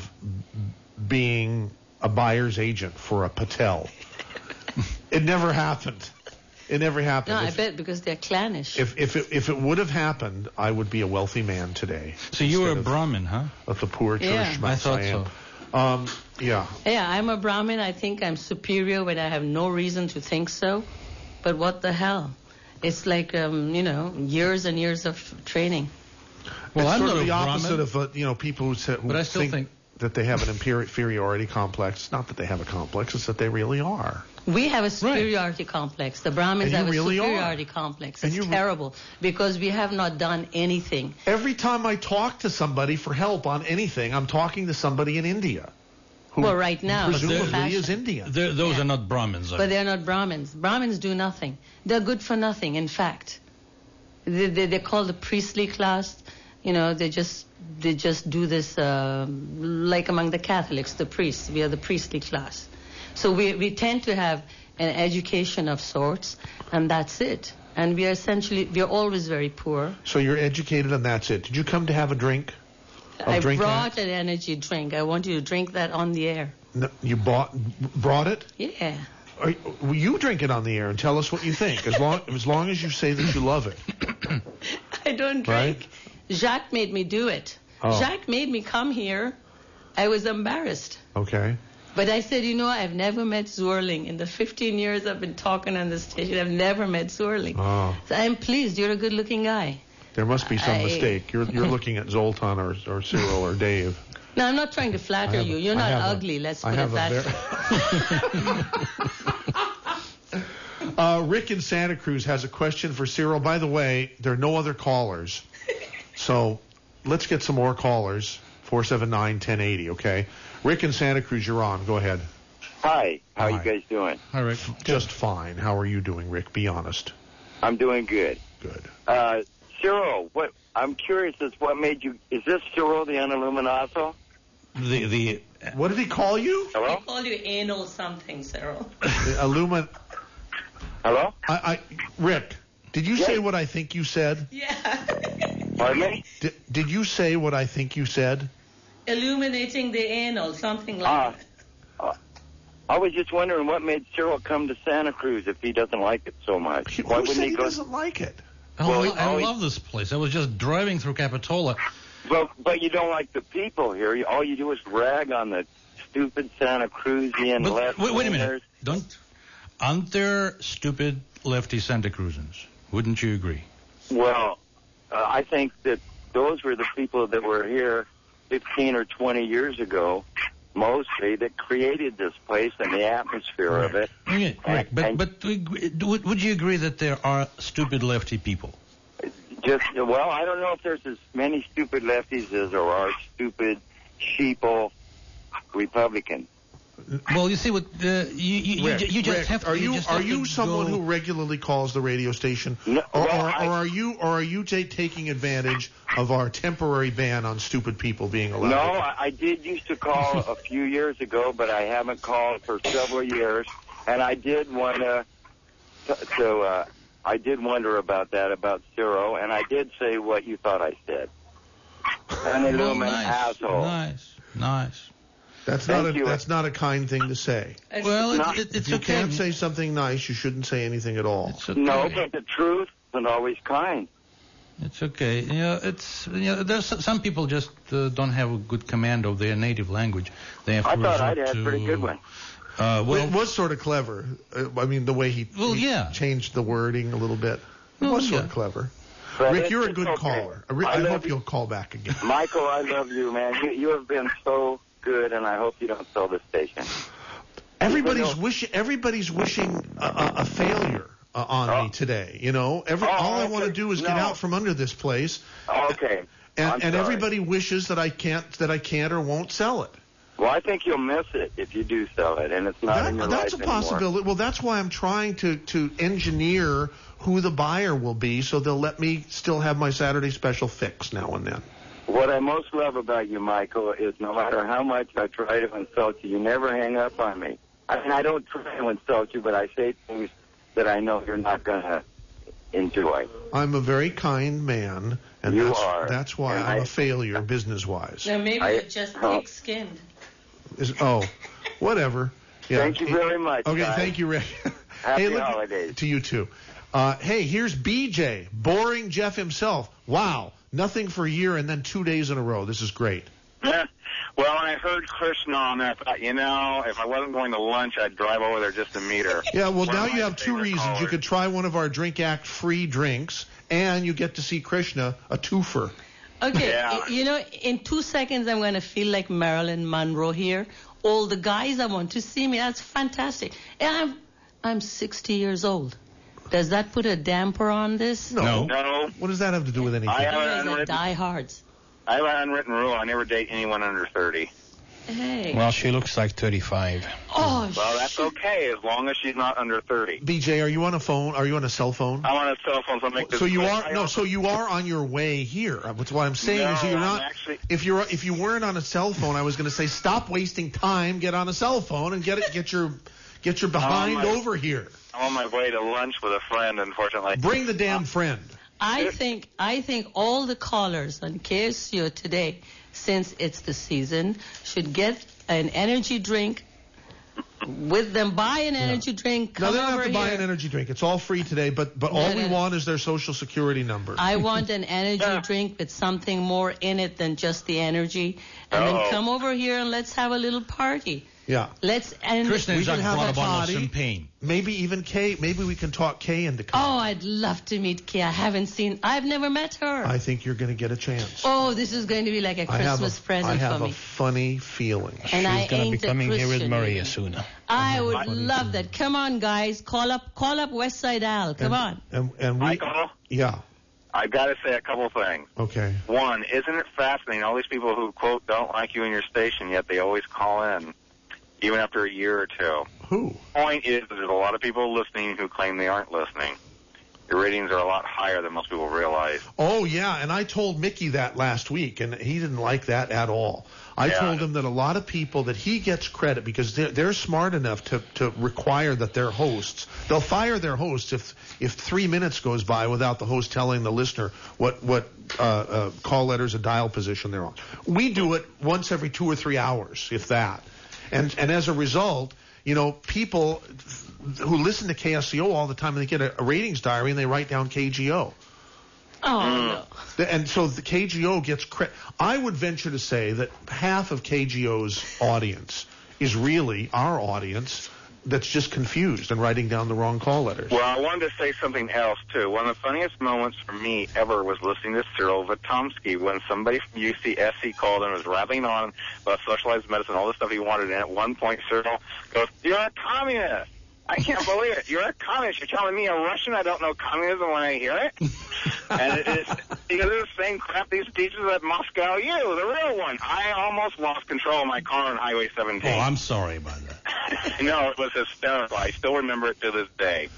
being a buyer's agent for a Patel. It never happened. It never happened. No, I bet because they're clannish. If it would have happened, I would be a wealthy man today. So you were a Brahmin, huh? Of the poor church. I thought so. Yeah, I'm a Brahmin. I think I'm superior when I have no reason to think so. But what the hell? It's like, years and years of training. Well, I'm sort of the opposite of people who think that they have an inferiority complex. It's not that they have a complex. It's that they really are. We have a superiority complex. The Brahmins have a superiority complex. It's terrible because we have not done anything. Every time I talk to somebody for help on anything, I'm talking to somebody in India. Who right now, presumably is Indian. Those are not Brahmins. But they're not Brahmins. Brahmins do nothing. They're good for nothing, in fact. They're called the priestly class. They just do this like among the Catholics, the priests. We are the priestly class. So we tend to have an education of sorts, and that's it. And we are always very poor. So you're educated, and that's it. Did you come to have a drink? I brought an energy drink. I want you to drink that on the air. No, you brought it? Yeah. Will you drink it on the air and tell us what you think? As long as you say that you love it. I don't drink. Right? Jacques made me do it. Oh. Jacques made me come here. I was embarrassed. Okay. But I said, I've never met Zorling. In the 15 years I've been talking on the station, I've never met Zorling. Oh. So I'm pleased. You're a good-looking guy. There must be some mistake. You're looking at Zoltan or Cyril or Dave. No, I'm not trying to flatter you. You're not ugly. Let's put it that way. Rick in Santa Cruz has a question for Cyril. By the way, there are no other callers. So let's get some more callers. 479-1080, okay? Rick in Santa Cruz, you're on. Go ahead. Hi. How are you guys doing? Hi, Rick. Just fine. How are you doing, Rick? Be honest. I'm doing good. Good. Cyril, I'm curious as what made you, is this Cyril the Unilluminato? What did he call you? Hello? He called you anal something, Cyril. Hello? Rick, did you say what I think you said? Yeah. Pardon me? Did you say what I think you said? Illuminating the anal, something like that. I was just wondering what made Cyril come to Santa Cruz if he doesn't like it so much. Why wouldn't he go? Doesn't like it. I love this place. I was just driving through Capitola. But you don't like the people here. All you do is rag on the stupid Santa Cruzian left. Wait a minute. Aren't there stupid lefty Santa Cruzans? Wouldn't you agree? Well, I think that those were the people that were here 15 or 20 years ago, mostly, that created this place and the atmosphere of it. Right. But would you agree that there are stupid lefty people? Well, I don't know if there's as many stupid lefties as there are stupid sheeple Republicans. Well, you see what you just have to. Are you someone who regularly calls the radio station, no, or are you taking advantage of our temporary ban on stupid people being allowed? No, I did used to call a few years ago, but I haven't called for several years, and I did want to. I did wonder about that, about Cyril, and I did say what you thought I said. An illumined asshole. Nice. That's not a kind thing to say. Well, it's if you okay. can't say something nice, you shouldn't say anything at all. Okay. No, but the truth isn't always kind. It's okay. There's some people just don't have a good command of their native language. They have I to thought I'd resort had a pretty good one. It was sort of clever. I mean, the way he changed the wording a little bit. It was sort of clever. But Rick, you're a good caller. I hope you'll call back again. Michael, I love you, man. You have been so good, and I hope you don't sell the station. Everybody's wishing a failure on me today. You know, all I want to do is get out from under this place. Okay. And everybody wishes that I can't or won't sell it. Well, I think you'll miss it if you do sell it, and it's not in your life That's a possibility. Anymore. Well, that's why I'm trying to engineer who the buyer will be, so they'll let me still have my Saturday special fix now and then. What I most love about you, Michael, is no matter how much I try to insult you, you never hang up on me. I mean, I don't try to insult you, but I say things that I know you're not going to enjoy. I'm a very kind man, and that's why I'm a failure business-wise. Now, maybe you're just thick-skinned. Whatever. Yeah. Thank you very much. Okay, guys. Thank you, Rick. Happy holidays. To you, too. Hey, here's BJ, boring Jeff himself. Wow. Nothing for a year and then 2 days in a row. This is great. Well, I heard Krishna on that. I thought, if I wasn't going to lunch, I'd drive over there just to meet her. Yeah, well, now you have two reasons. Callers. You could try one of our Drink Act free drinks, and you get to see Krishna, a twofer. Okay, in 2 seconds, I'm going to feel like Marilyn Monroe here. All the guys that want to see me, that's fantastic. And I'm 60 years old. Does that put a damper on this? No. What does that have to do with anything? You guys are diehards. I have an unwritten rule. I never date anyone under 30. Hey. Well, she looks like 35. Oh, well, that's okay as long as she's not under 30. BJ, are you on a phone? Are you on a cell phone? I'm on a cell phone, so make this. So you are on your way here. That's what I'm saying is you're not. Actually, if you weren't on a cell phone, I was going to say stop wasting time, get on a cell phone, and get your behind over here. I'm on my way to lunch with a friend, unfortunately. Bring the damn friend. I think all the callers on KSCO today, since it's the season, should get an energy drink with them. Buy an energy drink. No, they don't have to buy an energy drink. It's all free today, but all we want is their social security number. I want an energy drink with something more in it than just the energy. And then come over here and let's have a little party. Yeah. Krishna is on a bottle of champagne. Maybe even Kay. Maybe we can talk Kay into coming. Oh, I'd love to meet Kay. I've never met her. I think you're going to get a chance. Oh, this is going to be like a Christmas present for me. I have a funny feeling. She's going to be coming here with Maria soon. I would love that. Come on, guys. Call up Westside Al. Come on. And Michael? Yeah. I've got to say a couple of things. Okay. One, isn't it fascinating, all these people who, quote, don't like you in your station, yet they always call in, even after a year or two. Who? Point is, there's a lot of people listening who claim they aren't listening. your ratings are a lot higher than most people realize. Oh, yeah, and I told Mickey that last week, and he didn't like that at all. I told him that a lot of people, that he gets credit because they're smart enough to require that their hosts, they'll fire their hosts if 3 minutes goes by without the host telling the listener what call letters and dial position they're on. We do it once every 2 or 3 hours, if that. And as a result, people who listen to KSCO all the time, and they get a ratings diary and they write down KGO. Oh, no. And so the KGO gets credit. I would venture to say that half of KGO's audience is really our audience that's just confused and writing down the wrong call letters. Well, I wanted to say something else, too. One of the funniest moments for me ever was listening to Cyril Vitomsky when somebody from UCSC called and was rapping on about socialized medicine, all the stuff he wanted. And at one point, Cyril goes, "You're a communist." I can't believe it. You're a communist. You're telling me, a Russian, I don't know communism when I hear it? And it's the same crap these teachers at Moscow use, the real one. I almost lost control of my car on Highway 17. Oh, I'm sorry about that. No, it was hysterical. I still remember it to this day.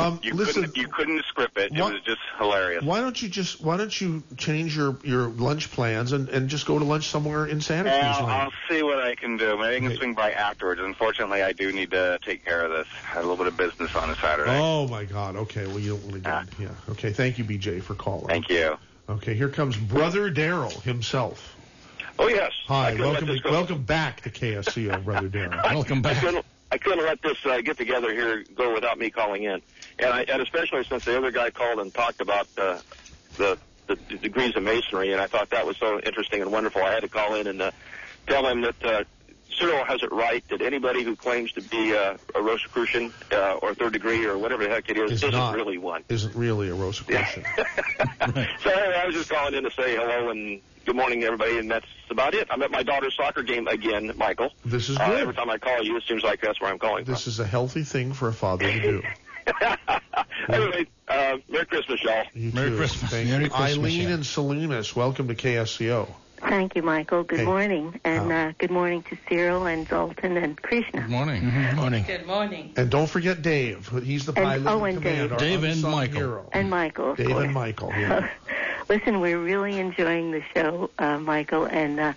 You couldn't script it. It was just hilarious. Why don't you change your lunch plans and just go to lunch somewhere in Santa Cruz? I'll see what I can do. Maybe I can swing by afterwards. Unfortunately, I do need to take care of this. I had a little bit of business on a Saturday. Oh my God. Okay. Well, you don't really get it. Yeah. Okay. Thank you, BJ, for calling. Thank you. Okay. Here comes Brother Daryl himself. Oh yes. Hi. Welcome back to KSCO, Brother Daryl. Welcome back. I couldn't let this get together here go without me calling in, and especially since the other guy called and talked about the degrees of masonry, and I thought that was so interesting and wonderful. I had to call in and tell him that Cyril has it right, that anybody who claims to be a Rosicrucian or third degree or whatever the heck it is isn't really one. Isn't really a Rosicrucian. Right. So anyway, I was just calling in to say hello and good morning to everybody, and that's about it. I'm at my daughter's soccer game again, Michael. This is good. Every time I call you, it seems like that's where I'm calling from. This is a healthy thing for a father to do. Anyway, Merry Christmas, y'all. Merry Christmas. Merry Christmas. Eileen and Salinas, welcome to KSCO. Thank you, Michael. Good morning. And good morning to Cyril and Zoltan and Krishna. Good morning. Mm-hmm. Good morning. Good morning. And don't forget Dave. He's the pilot in command. Dave and Michael. Hero. And Michael, of Dave course. and Michael, yeah. Listen, we're really enjoying the show, Michael, and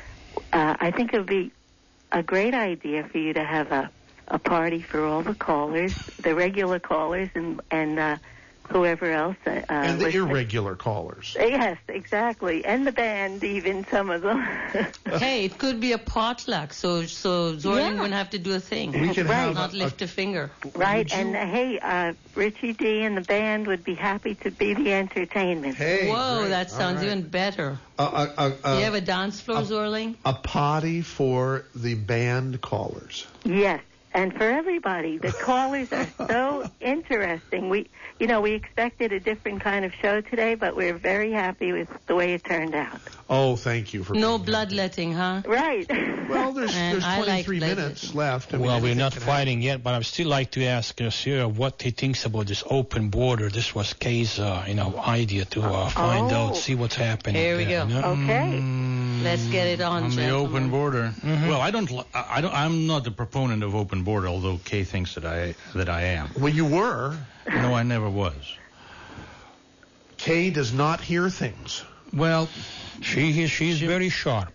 I think it would be a great idea for you to have a party for all the callers, the regular callers, and whoever else. And the irregular callers. Yes, exactly. And the band, even, some of them. Hey, it could be a potluck, so Zorling wouldn't have to do a thing. We can have not lift a finger. Right, and hey, Richie D and the band would be happy to be the entertainment. Hey, whoa, great. that sounds even better. You have a dance floor, Zorling? A party for the band callers. Yes. And for everybody, the callers are so interesting. We expected a different kind of show today, but we're very happy with the way it turned out. Oh, thank you for no bloodletting, huh? Right. Well, there's 23 minutes left. Well, we're not fighting yet, but I'd still like to ask Cyril what he thinks about this open border. This was Kay's, idea to find out, see what's happening. Here we go. Okay. Let's get it on the open border. Mm-hmm. Well, I'm not a proponent of open border, although Kay thinks that I am. Well, you were. No, I never was. Kay does not hear things. Well, she's very sharp.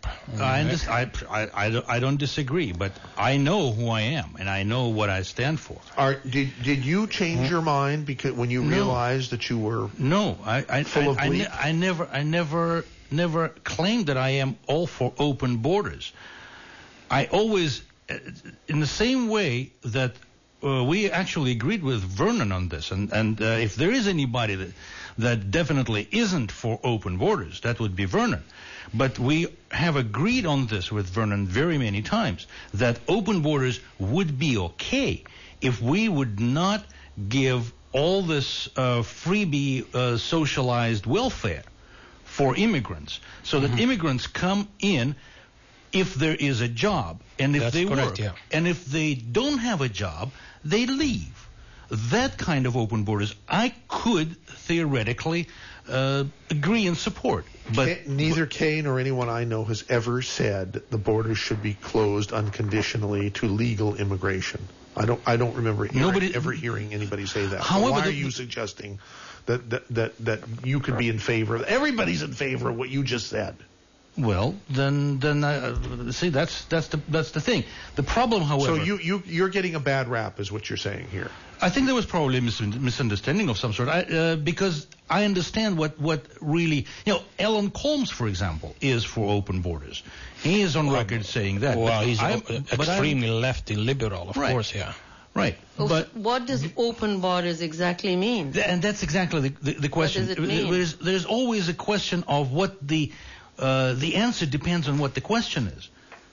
I don't disagree, but I know who I am and I know what I stand for. Did you change your mind because when you realized that you were full of bleak? I never claimed that I am all for open borders. I always, in the same way that we actually agreed with Vernon on this, and if there is anybody that definitely isn't for open borders, that would be Vernon. But we have agreed on this with Vernon very many times, that open borders would be okay if we would not give all this freebie socialized welfare for immigrants, so that immigrants come in if there is a job, and if they work. Yeah. And if they don't have a job, they leave. That kind of open borders, I could theoretically agree and support. But neither Kay nor anyone I know has ever said the borders should be closed unconditionally to legal immigration. I don't remember ever hearing anybody say that. However, why are you suggesting that you could be in favor of? Everybody's in favor of what you just said. Well, then see, that's the thing. The problem, however. So you're getting a bad rap, is what you're saying here. I think there was probably a misunderstanding of some sort, because I understand what really, Alan Colmes, for example, is for open borders. He is on record saying that. Well, he's extremely lefty liberal, of course, yeah. Right. But what does open borders exactly mean? And that's exactly the question. What does it mean? There's always a question of what the answer depends on what the question is.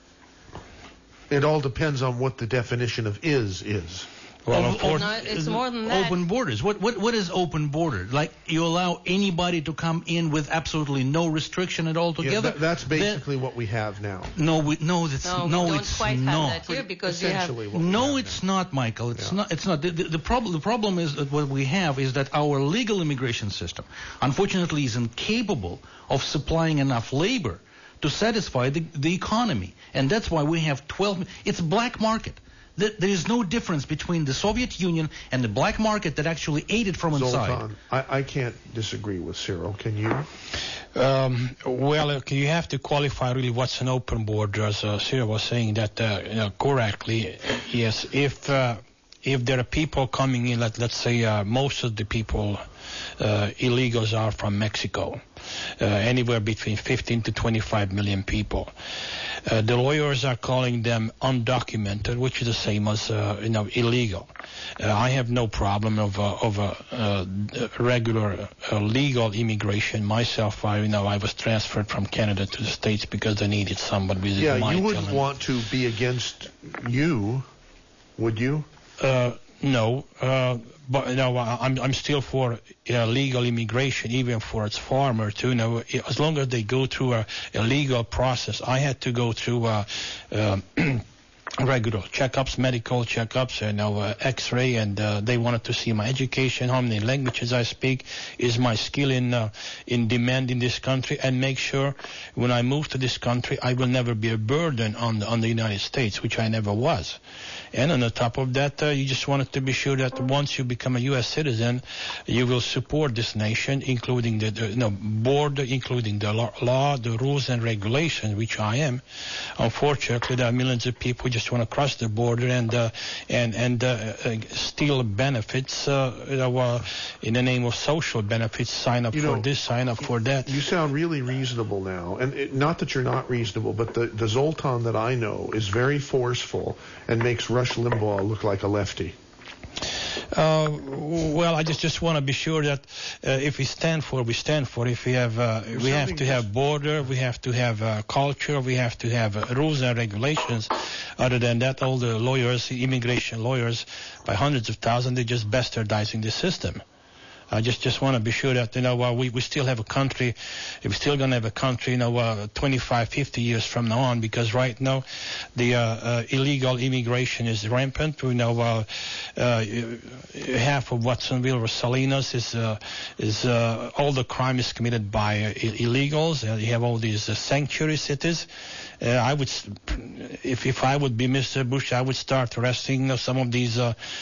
It all depends on what the definition of is. Well, it's more than that. Open borders. What is open border? Like you allow anybody to come in with absolutely no restriction at all together? Yeah, that's basically what we have now. No, it's don't it's quite not. Have that here because It's not, Michael. It's not. It's not. The problem is that what we have is that our legal immigration system, unfortunately, is incapable of supplying enough labor to satisfy the economy, and that's why we have 12. It's a black market. There is no difference between the Soviet Union and the black market that actually ate it from inside. Zoltan, I can't disagree with Cyril. Can you? Well, you have to qualify really what's an open border, as Cyril was saying that correctly. Yes, if there are people coming in, let's say most of the people, illegals are from Mexico, anywhere between 15 to 25 million people. The lawyers are calling them undocumented, which is the same as illegal. I have no problem of regular legal immigration myself. I was transferred from Canada to the States because they needed somebody with my talent. Yeah, you wouldn't want to be against you, would you? No. But I'm still for legal immigration, even for its farmer too. As long as they go through a legal process. I had to go through regular checkups, medical checkups, X-ray, and they wanted to see my education, how many languages I speak, is my skill in demand in this country, and make sure when I move to this country I will never be a burden on the United States, which I never was. And on the top of that, you just wanted to be sure that once you become a U.S. citizen, you will support this nation, including the border, including the law, the rules and regulations, which I am. Unfortunately, there are millions of people who just want to cross the border and steal benefits in the name of social benefits. Sign up for this, sign up for that. You sound really reasonable now, and not that you're not reasonable, but the Zoltan that I know is very forceful and makes Rush Limbaugh look like a lefty. Well, I just want to be sure that if we stand for, we stand for. If we have, we have to have border, we have to have culture, we have to have rules and regulations. Other than that, all the lawyers, immigration lawyers, by hundreds of thousands, they're just bastardizing the system. I just want to be sure that, we still have a country, we're still going to have a country, 25, 50 years from now on, because right now the illegal immigration is rampant. We know half of Watsonville or Salinas is all the crime is committed by illegals. You have all these sanctuary cities. I would, if I would be Mr. Bush, I would start arresting some of these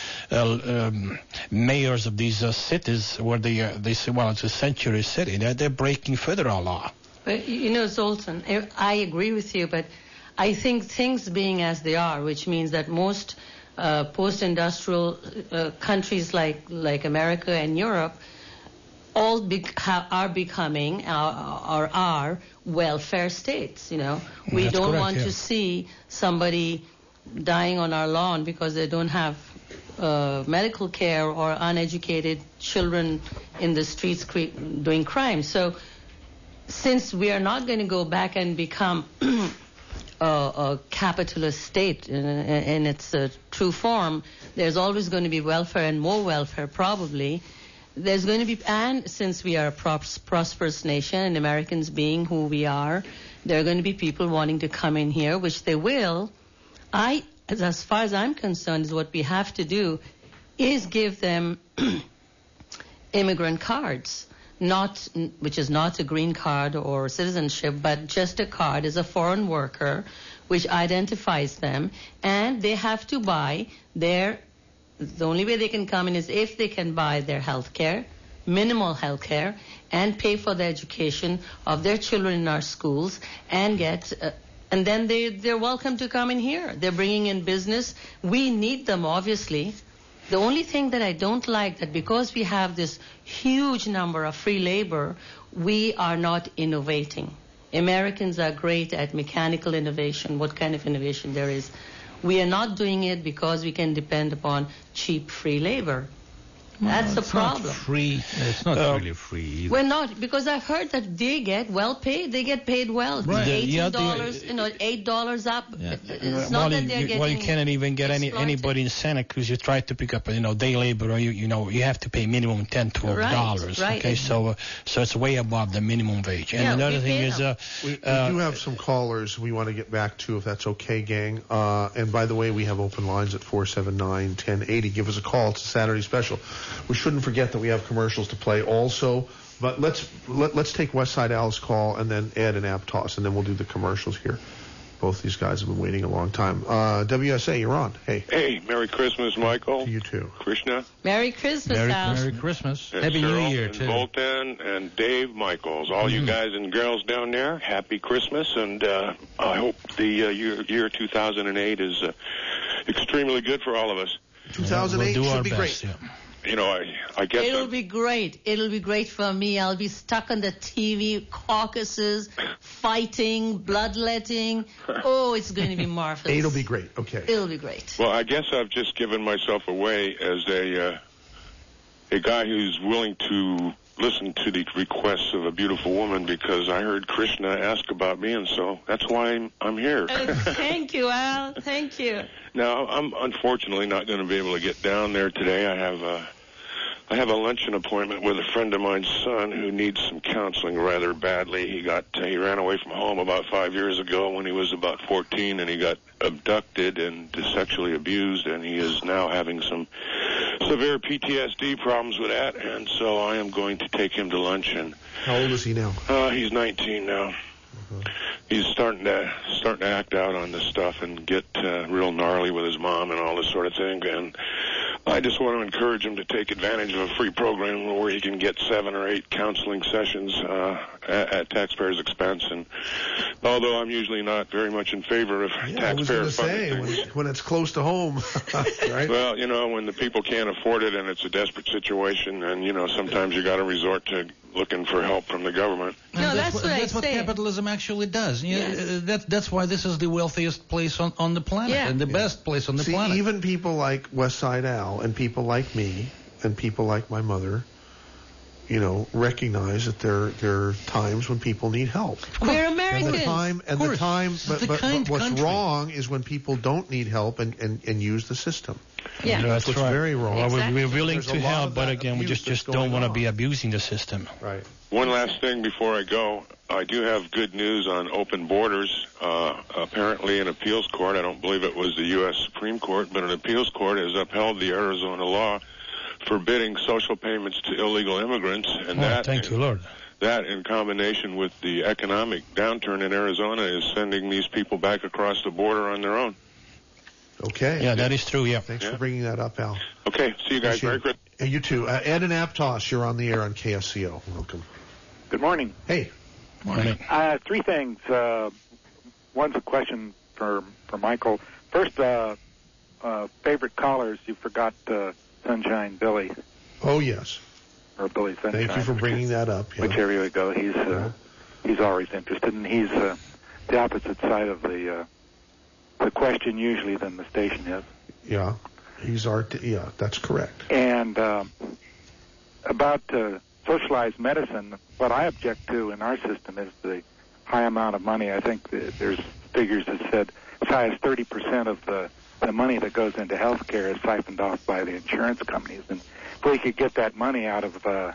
mayors of these cities where they say, well, it's a sanctuary city. They're breaking federal law. But, Zoltan, I agree with you, but I think things being as they are, which means that most post-industrial countries like America and Europe all are becoming or are welfare states. We That's don't correct, want to see somebody dying on our lawn because they don't have medical care, or uneducated children in the streets doing crime. So since we are not going to go back and become a capitalist state in its true form, there's always going to be welfare and more welfare probably. There's going to be, and since we are a prosperous nation and Americans being who we are, there are going to be people wanting to come in here, which they will. As far as I'm concerned, is what we have to do is give them immigrant cards, which is not a green card or citizenship, but just a card as a foreign worker, which identifies them, and they have to buy the only way they can come in is if they can buy their health care, minimal health care, and pay for the education of their children in our schools, and and then they're welcome to come in here. They're bringing in business. We need them, obviously. The only thing that I don't like that because we have this huge number of free labor, we are not innovating. Americans are great at mechanical innovation, what kind of innovation there is. We are not doing it because we can depend upon cheap free labor. That's the problem. Not free. It's not really free either. We're not, because I've heard that they get well paid. They get paid well. Right. $18, $8 up. Yeah. It's not that they're getting. Well, you cannot even get anybody in Santa Cruz. You try to pick up, day labor, or you have to pay minimum $10, $12. Right. Okay, so it's way above the minimum wage. And another thing is, we do have some callers we want to get back to, if that's okay, gang. And by the way, we have open lines at 479-1080. Give us a call. It's a Saturday special. We shouldn't forget that we have commercials to play also, but let's take Westside Al's call and then add an app toss, and then we'll do the commercials here. Both these guys have been waiting a long time. WSA, you're on. Hey. Hey, Merry Christmas, Michael. To you too. Krishna. Merry Christmas, Al. Merry Christmas. And Happy Cyril New Year, and too. Bolton and Dave Michaels. All you guys and girls down there, happy Christmas, and I hope the year 2008 is extremely good for all of us. 2008 we'll should be great. Yeah. I guess It'll be great. It'll be great for me. I'll be stuck on the TV, caucuses, fighting, bloodletting. Oh, it's going to be marvelous. It'll be great. Okay. It'll be great. Well, I guess I've just given myself away as a guy who's willing to listen to the requests of a beautiful woman, because I heard Krishna ask about me, and so that's why I'm here. Thank you, Al. Thank you. Now, I'm unfortunately not going to be able to get down there today. I have a luncheon appointment with a friend of mine's son who needs some counseling rather badly. He ran away from home about 5 years ago when he was about 14, and he got abducted and sexually abused, and he is now having some severe PTSD problems with that, and so I am going to take him to lunch. And how old is he now? He's 19 now. He's starting to act out on this stuff and get real gnarly with his mom and all this sort of thing. And I just want to encourage him to take advantage of a free program where he can get 7 or 8 counseling sessions at taxpayers' expense. And although I'm usually not very much in favor of taxpayer funding, when it's close to home, right? Well, when the people can't afford it and it's a desperate situation, and sometimes you got to resort to looking for help from the government. No, that's what capitalism actually does. Yes. That's why this is the wealthiest place on the planet, and the best place on the planet. Even people like Westside Al and people like me and people like my mother, recognize that there are times when people need help. We're Americans. But what's wrong is when people don't need help and use the system. Yeah, that's what's right. very wrong. Exactly. We're willing to help, but again, we just don't want to be abusing the system. Right. One last thing before I go. I do have good news on open borders. Apparently an appeals court, I don't believe it was the U.S. Supreme Court, but an appeals court has upheld the Arizona law forbidding social payments to illegal immigrants. And thank you, Lord. That, in combination with the economic downturn in Arizona, is sending these people back across the border on their own. Okay. Yeah, that is true, yeah. Thanks for bringing that up, Al. Okay, see you guys. Merry Christmas. And you too. Ed and Aptos, you're on the air on KSCO. Welcome. Good morning. Hey. Morning. 3 things. One's a question for Michael. First, favorite callers, you forgot Sunshine Billy. Oh, yes. Or Billy Sunshine. Thank you for bringing that up. Yeah. Whichever you go, he's always interested, and he's the opposite side of the question usually than the station is. Yeah, that's correct. And about socialized medicine, what I object to in our system is the high amount of money. I think there's figures that said as high as 30% of the money that goes into health care is siphoned off by the insurance companies. And if we could get that money or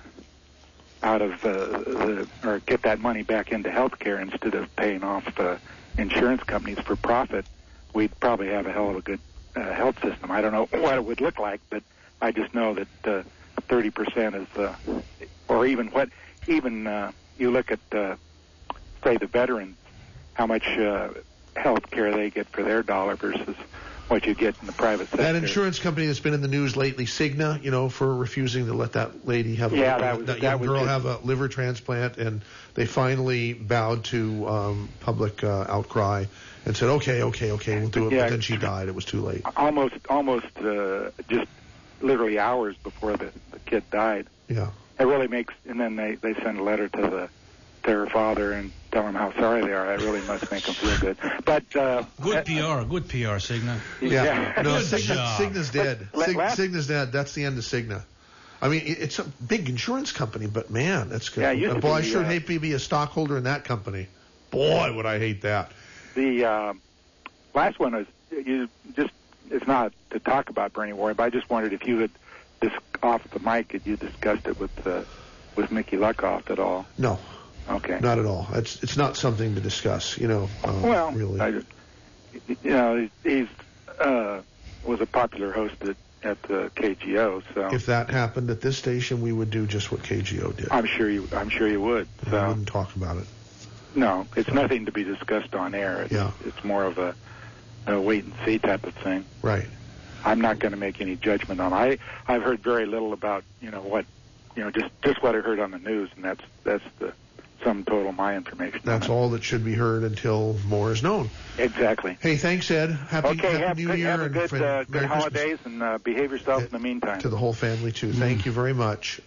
get that money back into health care instead of paying off insurance companies for profit, we'd probably have a hell of a good health system. I don't know what it would look like, but I just know that 30% is, or even you look at, say, the veterans, how much health care they get for their dollar versus what you get in the private sector. That insurance company that's been in the news lately, Cigna, for refusing to let that lady have that young girl have a liver transplant, and they finally bowed to public outcry and said, okay, we'll do it. But then she died. It was too late. Almost just literally hours before the kid died. Yeah. It really makes, and then they send a letter to her father and tell them how sorry they are. That really must make them feel good. But good PR, Cigna. Yeah. No, Cigna's dead. Cigna's dead. That's the end of Cigna. I mean, it's a big insurance company, but man, that's good. Yeah, I sure hate to be a stockholder in that company. Boy, would I hate that. The last one is it's not to talk about Bernie Worrell, but I just wondered if you had off the mic, had you discussed it with Mickey Lukoff at all? No. Okay. Not at all. It's not something to discuss, well, really. He's was a popular host at KGO. So if that happened at this station, we would do just what KGO did. I'm sure you would. So. I wouldn't talk about it. No, it's nothing to be discussed on air. It's more of a wait and see type of thing. Right. I'm not going to make any judgment on it. I've heard very little about what just what I heard on the news, and that's the sum total of my information. That's all that should be heard until more is known. Exactly. Hey, thanks, Ed. Happy New Year. Have a good holidays, and behave yourself in the meantime. To the whole family, too. Thank you very much.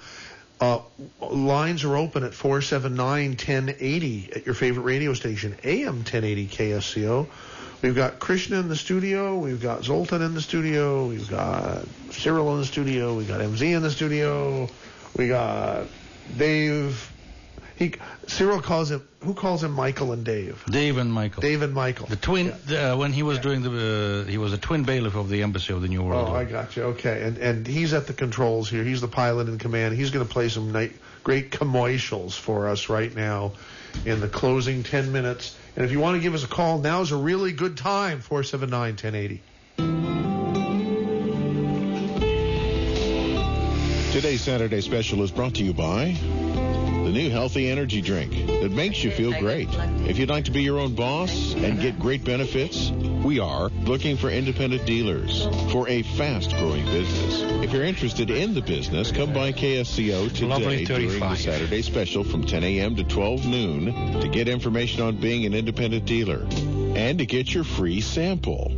Lines are open at 479-1080 at your favorite radio station, AM 1080 KSCO. We've got Krishna in the studio. We've got Zoltan in the studio. We've got Cyril in the studio. We've got MZ in the studio. We got Dave. Cyril calls him. Who calls him Michael and Dave? Dave and Michael. Dave and Michael. The twin. When he was doing he was a twin bailiff of the Embassy of the New World. Oh, I got you. Okay, and he's at the controls here. He's the pilot in command. He's going to play some great commercials for us right now in the closing 10 minutes. And if you want to give us a call, now's a really good time. 479-1080. Today's Saturday Special is brought to you by the new healthy energy drink that makes you feel great. If you'd like to be your own boss and get great benefits, we are looking for independent dealers for a fast-growing business. If you're interested in the business, come by KSCO today during the Saturday Special from 10 a.m. to 12 noon to get information on being an independent dealer and to get your free sample.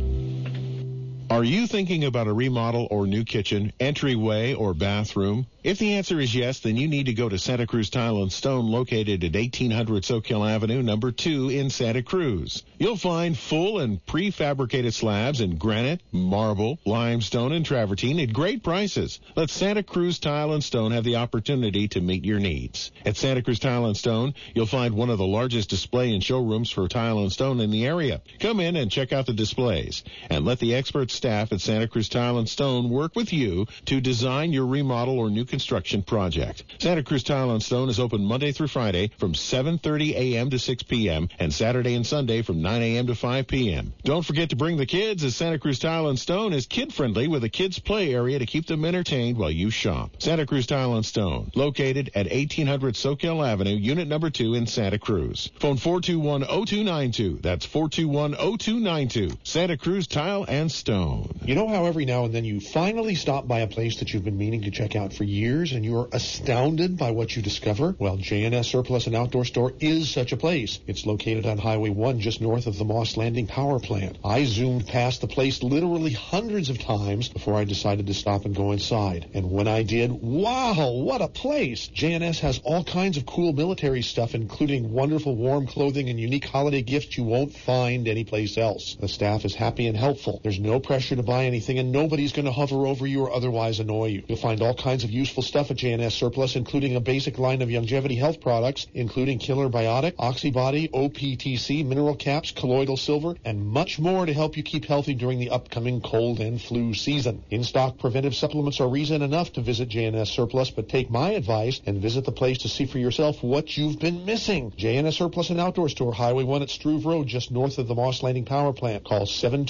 Are you thinking about a remodel or new kitchen, entryway, or bathroom? If the answer is yes, then you need to go to Santa Cruz Tile and Stone, located at 1800 Soquel Avenue, number 2 in Santa Cruz. You'll find full and prefabricated slabs in granite, marble, limestone, and travertine at great prices. Let Santa Cruz Tile and Stone have the opportunity to meet your needs. At Santa Cruz Tile and Stone, you'll find one of the largest display and showrooms for tile and stone in the area. Come in and check out the displays, and let the expert staff at Santa Cruz Tile and Stone work with you to design your remodel or new construction project. Santa Cruz Tile and Stone is open Monday through Friday from 7:30 a.m. to 6 p.m. and Saturday and Sunday from 9 a.m. to 5 p.m. Don't forget to bring the kids, as Santa Cruz Tile and Stone is kid-friendly with a kids' play area to keep them entertained while you shop. Santa Cruz Tile and Stone, located at 1800 Soquel Avenue, unit number 2 in Santa Cruz. Phone 421-0292. That's 421-0292. Santa Cruz Tile and Stone. You know how every now and then you finally stop by a place that you've been meaning to check out for years and you're astounded by what you discover? Well, JNS Surplus and Outdoor Store is such a place. It's located on Highway 1 just north of the Moss Landing Power Plant. I zoomed past the place literally hundreds of times before I decided to stop and go inside. And when I did, wow, what a place! JNS has all kinds of cool military stuff, including wonderful warm clothing and unique holiday gifts you won't find anyplace else. The staff is happy and helpful. There's no pressure to buy anything, and nobody's going to hover over you or otherwise annoy you. You'll find all kinds of useful stuff at JNS Surplus, including a basic line of longevity health products, including Killer Biotic, Oxybody, OPTC, mineral caps, colloidal silver, and much more to help you keep healthy during the upcoming cold and flu season. In-stock preventive supplements are reason enough to visit JNS Surplus, but take my advice and visit the place to see for yourself what you've been missing. JNS Surplus and Outdoor Store, Highway 1 at Struve Road, just north of the Moss Landing Power Plant. Call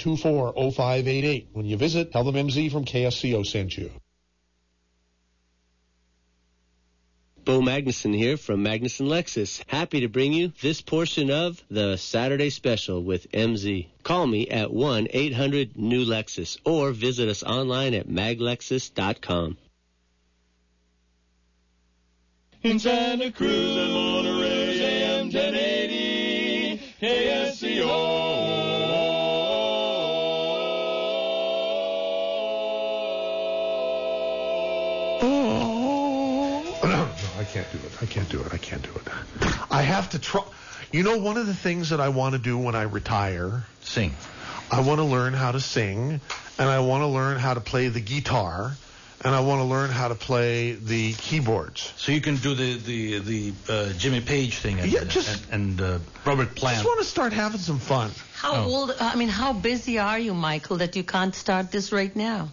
724-0588. When you visit, tell them MZ from KSCO sent you. Bo Magnuson here from Magnuson Lexus. Happy to bring you this portion of the Saturday Special with MZ. Call me at 1-800-NEW-LEXUS or visit us online at maglexus.com. In Santa Cruz and Monterey, AM 1080, KSCO. I can't do it. I have to try. You know, one of the things that I want to do when I retire, sing. I want to learn how to sing, and I want to learn how to play the guitar, and I want to learn how to play the keyboards. So you can do the Jimmy Page thing and Robert Plant. I just want to start having some fun. How busy are you, Michael, that you can't start this right now?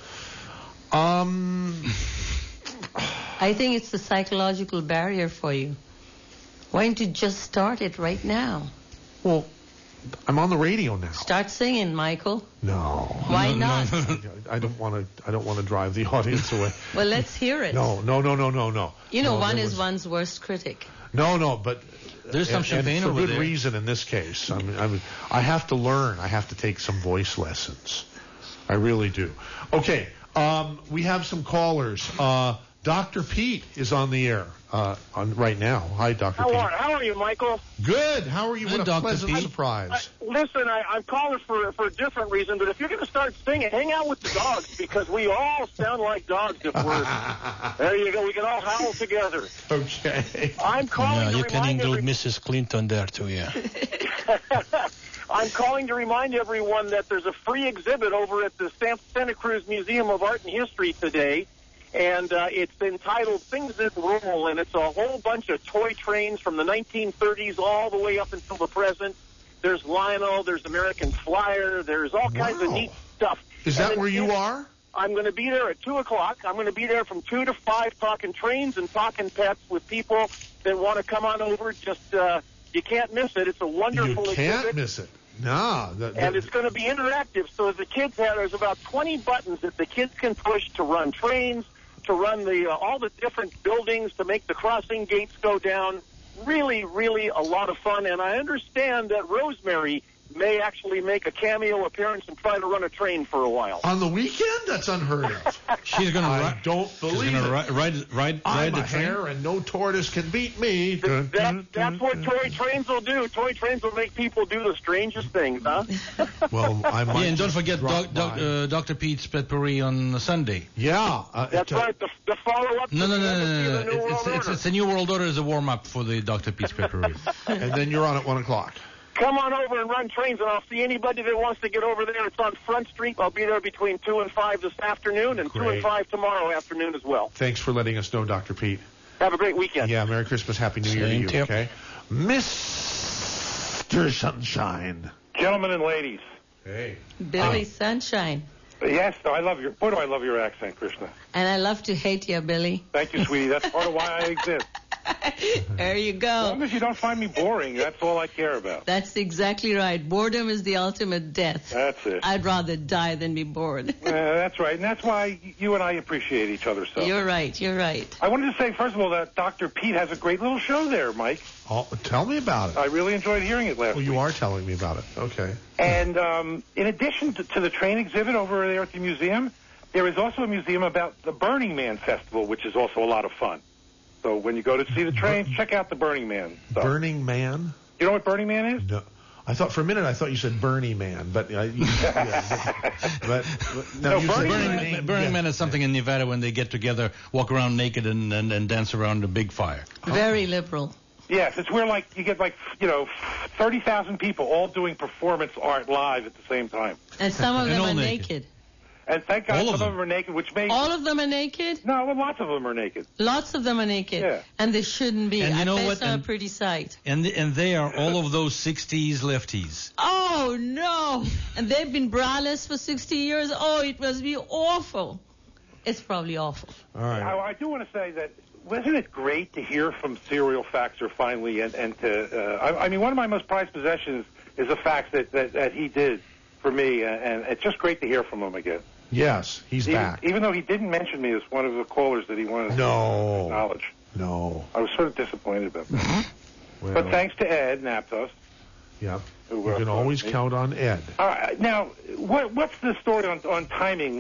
I think it's the psychological barrier for you. Why don't you just start it right now? Well, I'm on the radio now. Start singing, Michael. No. Why not? I don't want to drive the audience away. Well, let's hear it. No. You know, one is one's worst critic. No, but there's some champagne over there. For good reason in this case. I have to learn. I have to take some voice lessons. I really do. Okay, we have some callers. Dr. Pete is on the air right now. Hi, Dr. Pete. How are you, Michael? Good. How are you? What a Dr. pleasant Pete. surprise. Listen, I'm calling for a different reason, but if you're going to start singing, hang out with the dogs, because we all sound like dogs if we're... There you go. We can all howl together. Okay. I'm calling to you can remind include Mrs. Clinton there, too, yeah. I'm calling to remind everyone that there's a free exhibit over at the Santa Cruz Museum of Art and History today. And it's entitled Things That Roll, and it's a whole bunch of toy trains from the 1930s all the way up until the present. There's Lionel, there's American Flyer, there's all kinds of neat stuff. Is that where you are? I'm going to be there at 2 o'clock. I'm going to be there from 2 to 5 talking trains and talking pets with people that want to come on over. Just, you can't miss it. It's a wonderful exhibit. You can't miss it. No. And it's going to be interactive. So as the kids have, there's about 20 buttons that the kids can push to run trains, to run all the different buildings, to make the crossing gates go down. Really, really a lot of fun. And I understand that Rosemary may actually make a cameo appearance and try to run a train for a while. On the weekend? That's unheard of. She's going to I don't believe it. Ride I'm the a hare and no tortoise can beat me. That's what toy trains will do. Toy trains will make people do the strangest things, huh? Well, I might. Yeah, and don't forget Dr. Pete's Potpourri on Sunday. Yeah. That's right. The follow-up. No. It's a New World Order as a warm-up for the Dr. Pete's Potpourri. And then you're on at 1 o'clock. Come on over and run trains, and I'll see anybody that wants to get over there. It's on Front Street. I'll be there between 2 and 5 this afternoon, and Great. 2 and 5 tomorrow afternoon as well. Thanks for letting us know, Dr. Pete. Have a great weekend. Yeah, Merry Christmas, Happy New Year to you, Same. okay? Mr. Sunshine. Gentlemen and ladies. Hey. Billy Sunshine. Yes, I love your. Boy, do I love your accent, Krishna. And I love to hate you, Billy. Thank you, sweetie. That's part of why I exist. There you go. As long as you don't find me boring, that's all I care about. That's exactly right. Boredom is the ultimate death. That's it. I'd rather die than be bored. That's right, and that's why you and I appreciate each other so. You're right. I wanted to say, first of all, that Dr. Pete has a great little show there, Mike. Oh, tell me about it. I really enjoyed hearing it last week. Well, you are telling me about it. Okay. And in addition to the train exhibit over there at the museum, there is also a museum about the Burning Man Festival, which is also a lot of fun. So when you go to see the trains, check out the Burning Man stuff. Burning Man? You know what Burning Man is? No. I thought for a minute you said Bernie Man, but Burning Man is something in Nevada when they get together, walk around naked and dance around a big fire. Very liberal. Yes, it's where you get 30,000 people all doing performance art live at the same time. And some of them are naked. And thank God some of them are naked, which makes... All of them are naked? No, well, lots of them are naked. Lots of them are naked. Yeah. And they shouldn't be. And you know what? It's not a pretty sight. And they are all of those 60s lefties. Oh, no. And they've been braless for 60 years. Oh, it must be awful. It's probably awful. All right. I do want to say that, wasn't it great to hear from Serial Faxer finally? And to, one of my most prized possessions is a fax that he did for me, and it's just great to hear from him again. Yes, he's back. Even though he didn't mention me as one of the callers that he wanted to acknowledge. No. I was sort of disappointed about that. Well, but thanks to Ed Naptos. Yeah. You can always count on Ed. Now, what's the story on timing?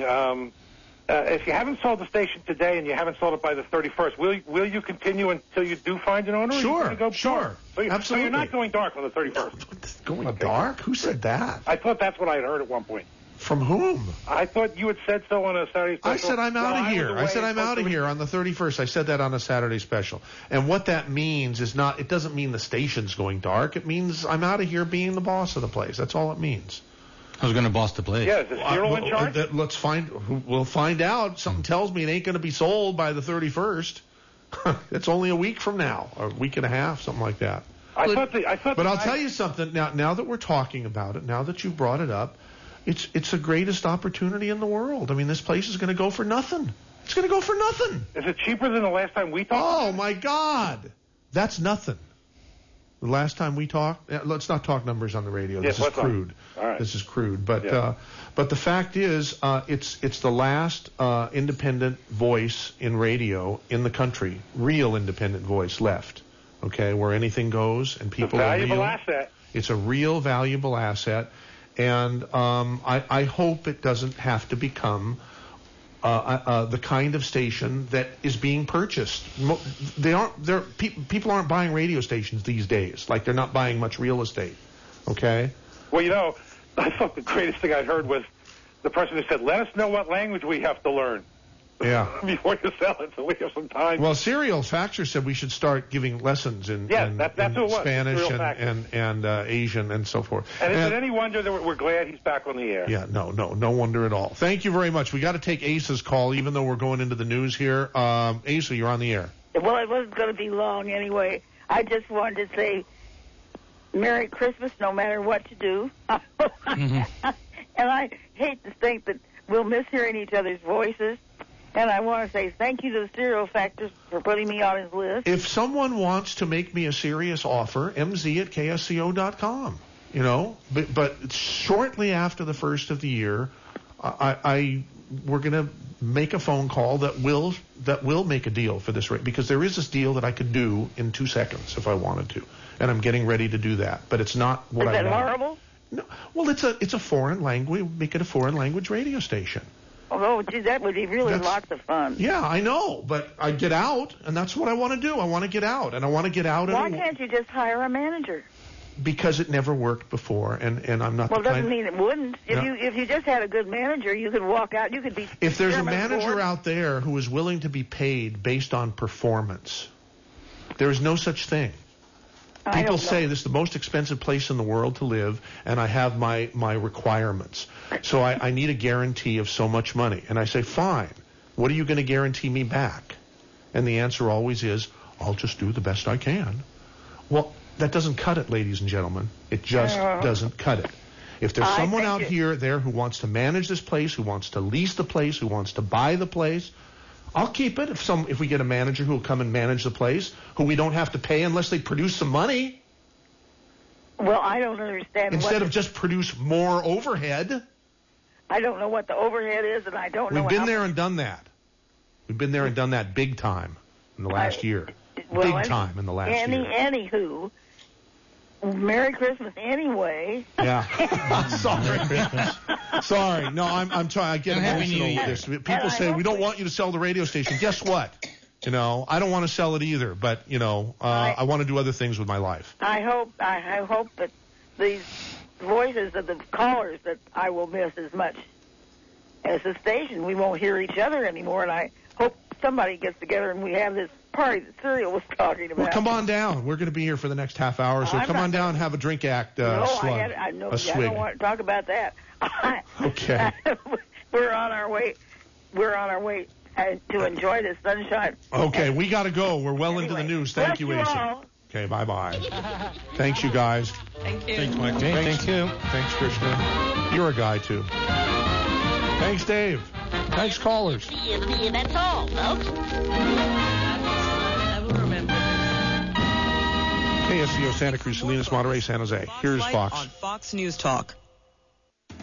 If you haven't sold the station today and you haven't sold it by the 31st, will you continue until you do find an owner? Sure, or you go sure. Absolutely. So you're not going dark on the 31st? Going dark? Who said that? I thought that's what I had heard at one point. From whom? I thought you had said so on a Saturday special. I said I'm out of here. I said I'm out of here on the 31st. I said that on a Saturday special. And what that means is not, it doesn't mean the station's going dark. It means I'm out of here being the boss of the place. That's all it means. Who's going to boss the place? Yeah, is the Cyril in charge? We'll find out. Something tells me it ain't going to be sold by the 31st. It's only a week from now, or a week and a half, something like that. But I'll tell you something. Now that we're talking about it, now that you've brought it up, it's the greatest opportunity in the world. I mean, this place is going to go for nothing. It's going to go for nothing. Is it cheaper than the last time we talked? Oh, my God. That's nothing. The last time we talked, let's not talk numbers on the radio. Yes, this is crude. All right. This is crude. But the fact is, it's the last independent voice in radio in the country, real independent voice left. Okay, where anything goes and people are real. It's a valuable asset. It's a real valuable asset, and I hope it doesn't have to become the kind of station that is being purchased. People aren't buying radio stations these days. Like they're not buying much real estate. Okay. Well, I thought the greatest thing I'd heard was the person who said, "Let us know what language we have to learn." Yeah. Before you sell it, so we have some time. Well, Serial Faxer said we should start giving lessons in Spanish and Asian and so forth. And is it any wonder that we're glad he's back on the air? Yeah, no wonder at all. Thank you very much. We got to take Asa's call, even though we're going into the news here. Asa, you're on the air. Well, it wasn't going to be long anyway. I just wanted to say Merry Christmas, no matter what you do. And I hate to think that we'll miss hearing each other's voices. And I want to say thank you to the Serial Factors for putting me on his list. If someone wants to make me a serious offer, mz@ksco.com. You know, but shortly after the first of the year, we're going to make a phone call that will make a deal for this rate, because there is this deal that I could do in 2 seconds if I wanted to, and I'm getting ready to do that. But it's not what I want. Is that horrible? No. Well, it's a foreign language. Make it a foreign language radio station. Oh, gee, that would be really lots of fun. Yeah, I know, but I get out, and that's what I want to do. I want to get out, and I want to get out. Why can't you just hire a manager? Because it never worked before, and I'm not. Well, it doesn't mean it wouldn't. If you just had a good manager, you could walk out. You could be. If there's a manager out there who is willing to be paid based on performance, there is no such thing. People say this is the most expensive place in the world to live, and I have my requirements. So I need a guarantee of so much money. And I say, fine. What are you going to guarantee me back? And the answer always is, I'll just do the best I can. Well, that doesn't cut it, ladies and gentlemen. It just doesn't cut it. If there's someone out there who wants to manage this place, who wants to lease the place, who wants to buy the place, I'll keep it if we get a manager who will come and manage the place, who we don't have to pay unless they produce some money. Well, I don't understand. Instead of just produce more overhead. I don't know what the overhead is, and I don't know. We've been there and done that. We've been there and done that big time in the last year. Big time in the last year. Anywho, Merry Christmas anyway. Yeah. Sorry. No, I'm trying. I get emotional with this. People say, we don't want you to sell the radio station. Guess what? You know, I don't want to sell it either, but, you know, I want to do other things with my life. I hope that these voices of the callers that I will miss as much as the station. We won't hear each other anymore, and I hope somebody gets together and we have this party that Serial was talking about. Well, come on down. We're going to be here for the next half hour, so come on down and have a drink act swig. I don't want to talk about that. Okay. We're on our way to enjoy the sunshine. Okay, we got to go. We're well into the news. Thank you, Asa. Okay, bye-bye. Thanks, you guys. Thank you. Thanks, Mike. Thank you. Thanks, Krishna. You're a guy, too. Thanks, Dave. Thanks, callers. That's all, folks. I will remember. KSCO Santa Cruz, Salinas, Monterey, San Jose. Here's Fox. On Fox News Talk.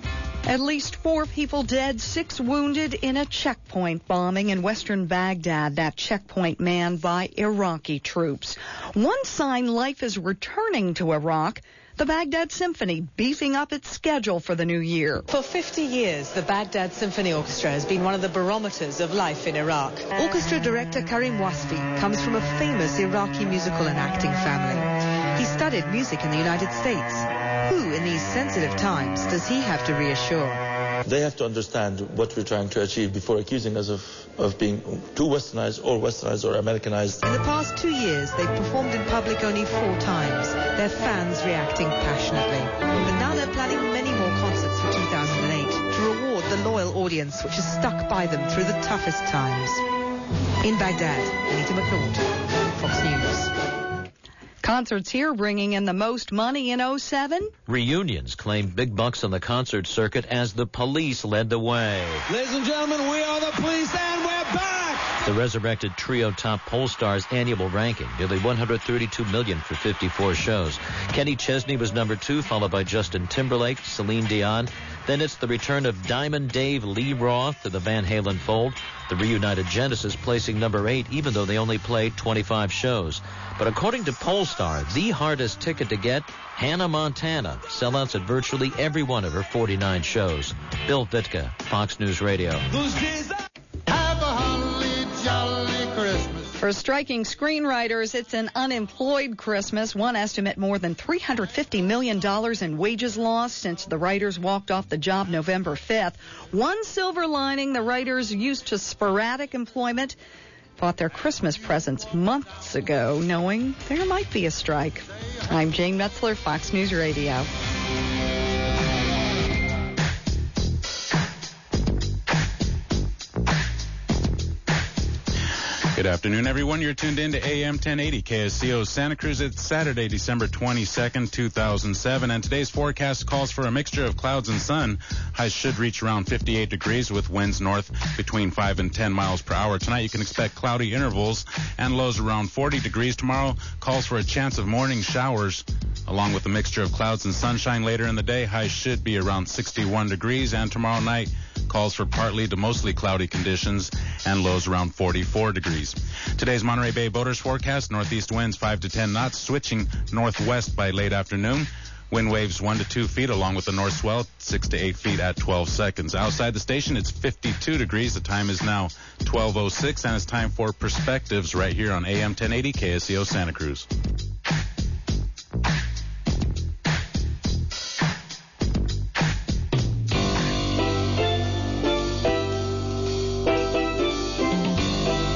At least 4 people dead, 6 wounded in a checkpoint bombing in western Baghdad. That checkpoint manned by Iraqi troops. One sign life is returning to Iraq. The Baghdad Symphony beefing up its schedule for the new year. For 50 years, the Baghdad Symphony Orchestra has been one of the barometers of life in Iraq. Orchestra director Karim Wasfi comes from a famous Iraqi musical and acting family. He studied music in the United States. Who, in these sensitive times, does he have to reassure? They have to understand what we're trying to achieve before accusing us of being too westernized or Americanized. In the past 2 years, they've performed in public only 4 times, their fans reacting passionately. But now they're planning many more concerts for 2008 to reward the loyal audience which has stuck by them through the toughest times. In Baghdad, Anita McNaught, Fox News. Concerts here bringing in the most money in 07. Reunions claim big bucks on the concert circuit as the Police led the way. Ladies and gentlemen, we are the Police and we're back! The resurrected trio top Pollstar's annual ranking, nearly $132 million for 54 shows. Kenny Chesney was number 2, followed by Justin Timberlake, Celine Dion. Then it's the return of Diamond Dave Lee Roth to the Van Halen fold. The reunited Genesis placing number 8, even though they only played 25 shows. But according to Pollstar, the hardest ticket to get, Hannah Montana, sellouts at virtually every one of her 49 shows. Bill Vitka, Fox News Radio. Have a holly jolly Christmas. For striking screenwriters, it's an unemployed Christmas. One estimate more than $350 million in wages lost since the writers walked off the job November 5th. One silver lining, the writers used to sporadic employment bought their Christmas presents months ago, knowing there might be a strike. I'm Jane Metzler, Fox News Radio. Good afternoon, everyone. You're tuned in to AM 1080 KSCO Santa Cruz. It's Saturday, December 22nd, 2007, and today's forecast calls for a mixture of clouds and sun. Highs should reach around 58 degrees with winds north between 5 and 10 miles per hour. Tonight, you can expect cloudy intervals and lows around 40 degrees. Tomorrow calls for a chance of morning showers, along with a mixture of clouds and sunshine later in the day. Highs should be around 61 degrees, and tomorrow night calls for partly to mostly cloudy conditions and lows around 44 degrees. Today's Monterey Bay boaters forecast, northeast winds 5 to 10 knots, switching northwest by late afternoon. Wind waves 1 to 2 feet, along with the north swell 6 to 8 feet at 12 seconds. Outside the station, it's 52 degrees. The time is now 12:06, and it's time for Perspectives right here on AM 1080 KSCO Santa Cruz.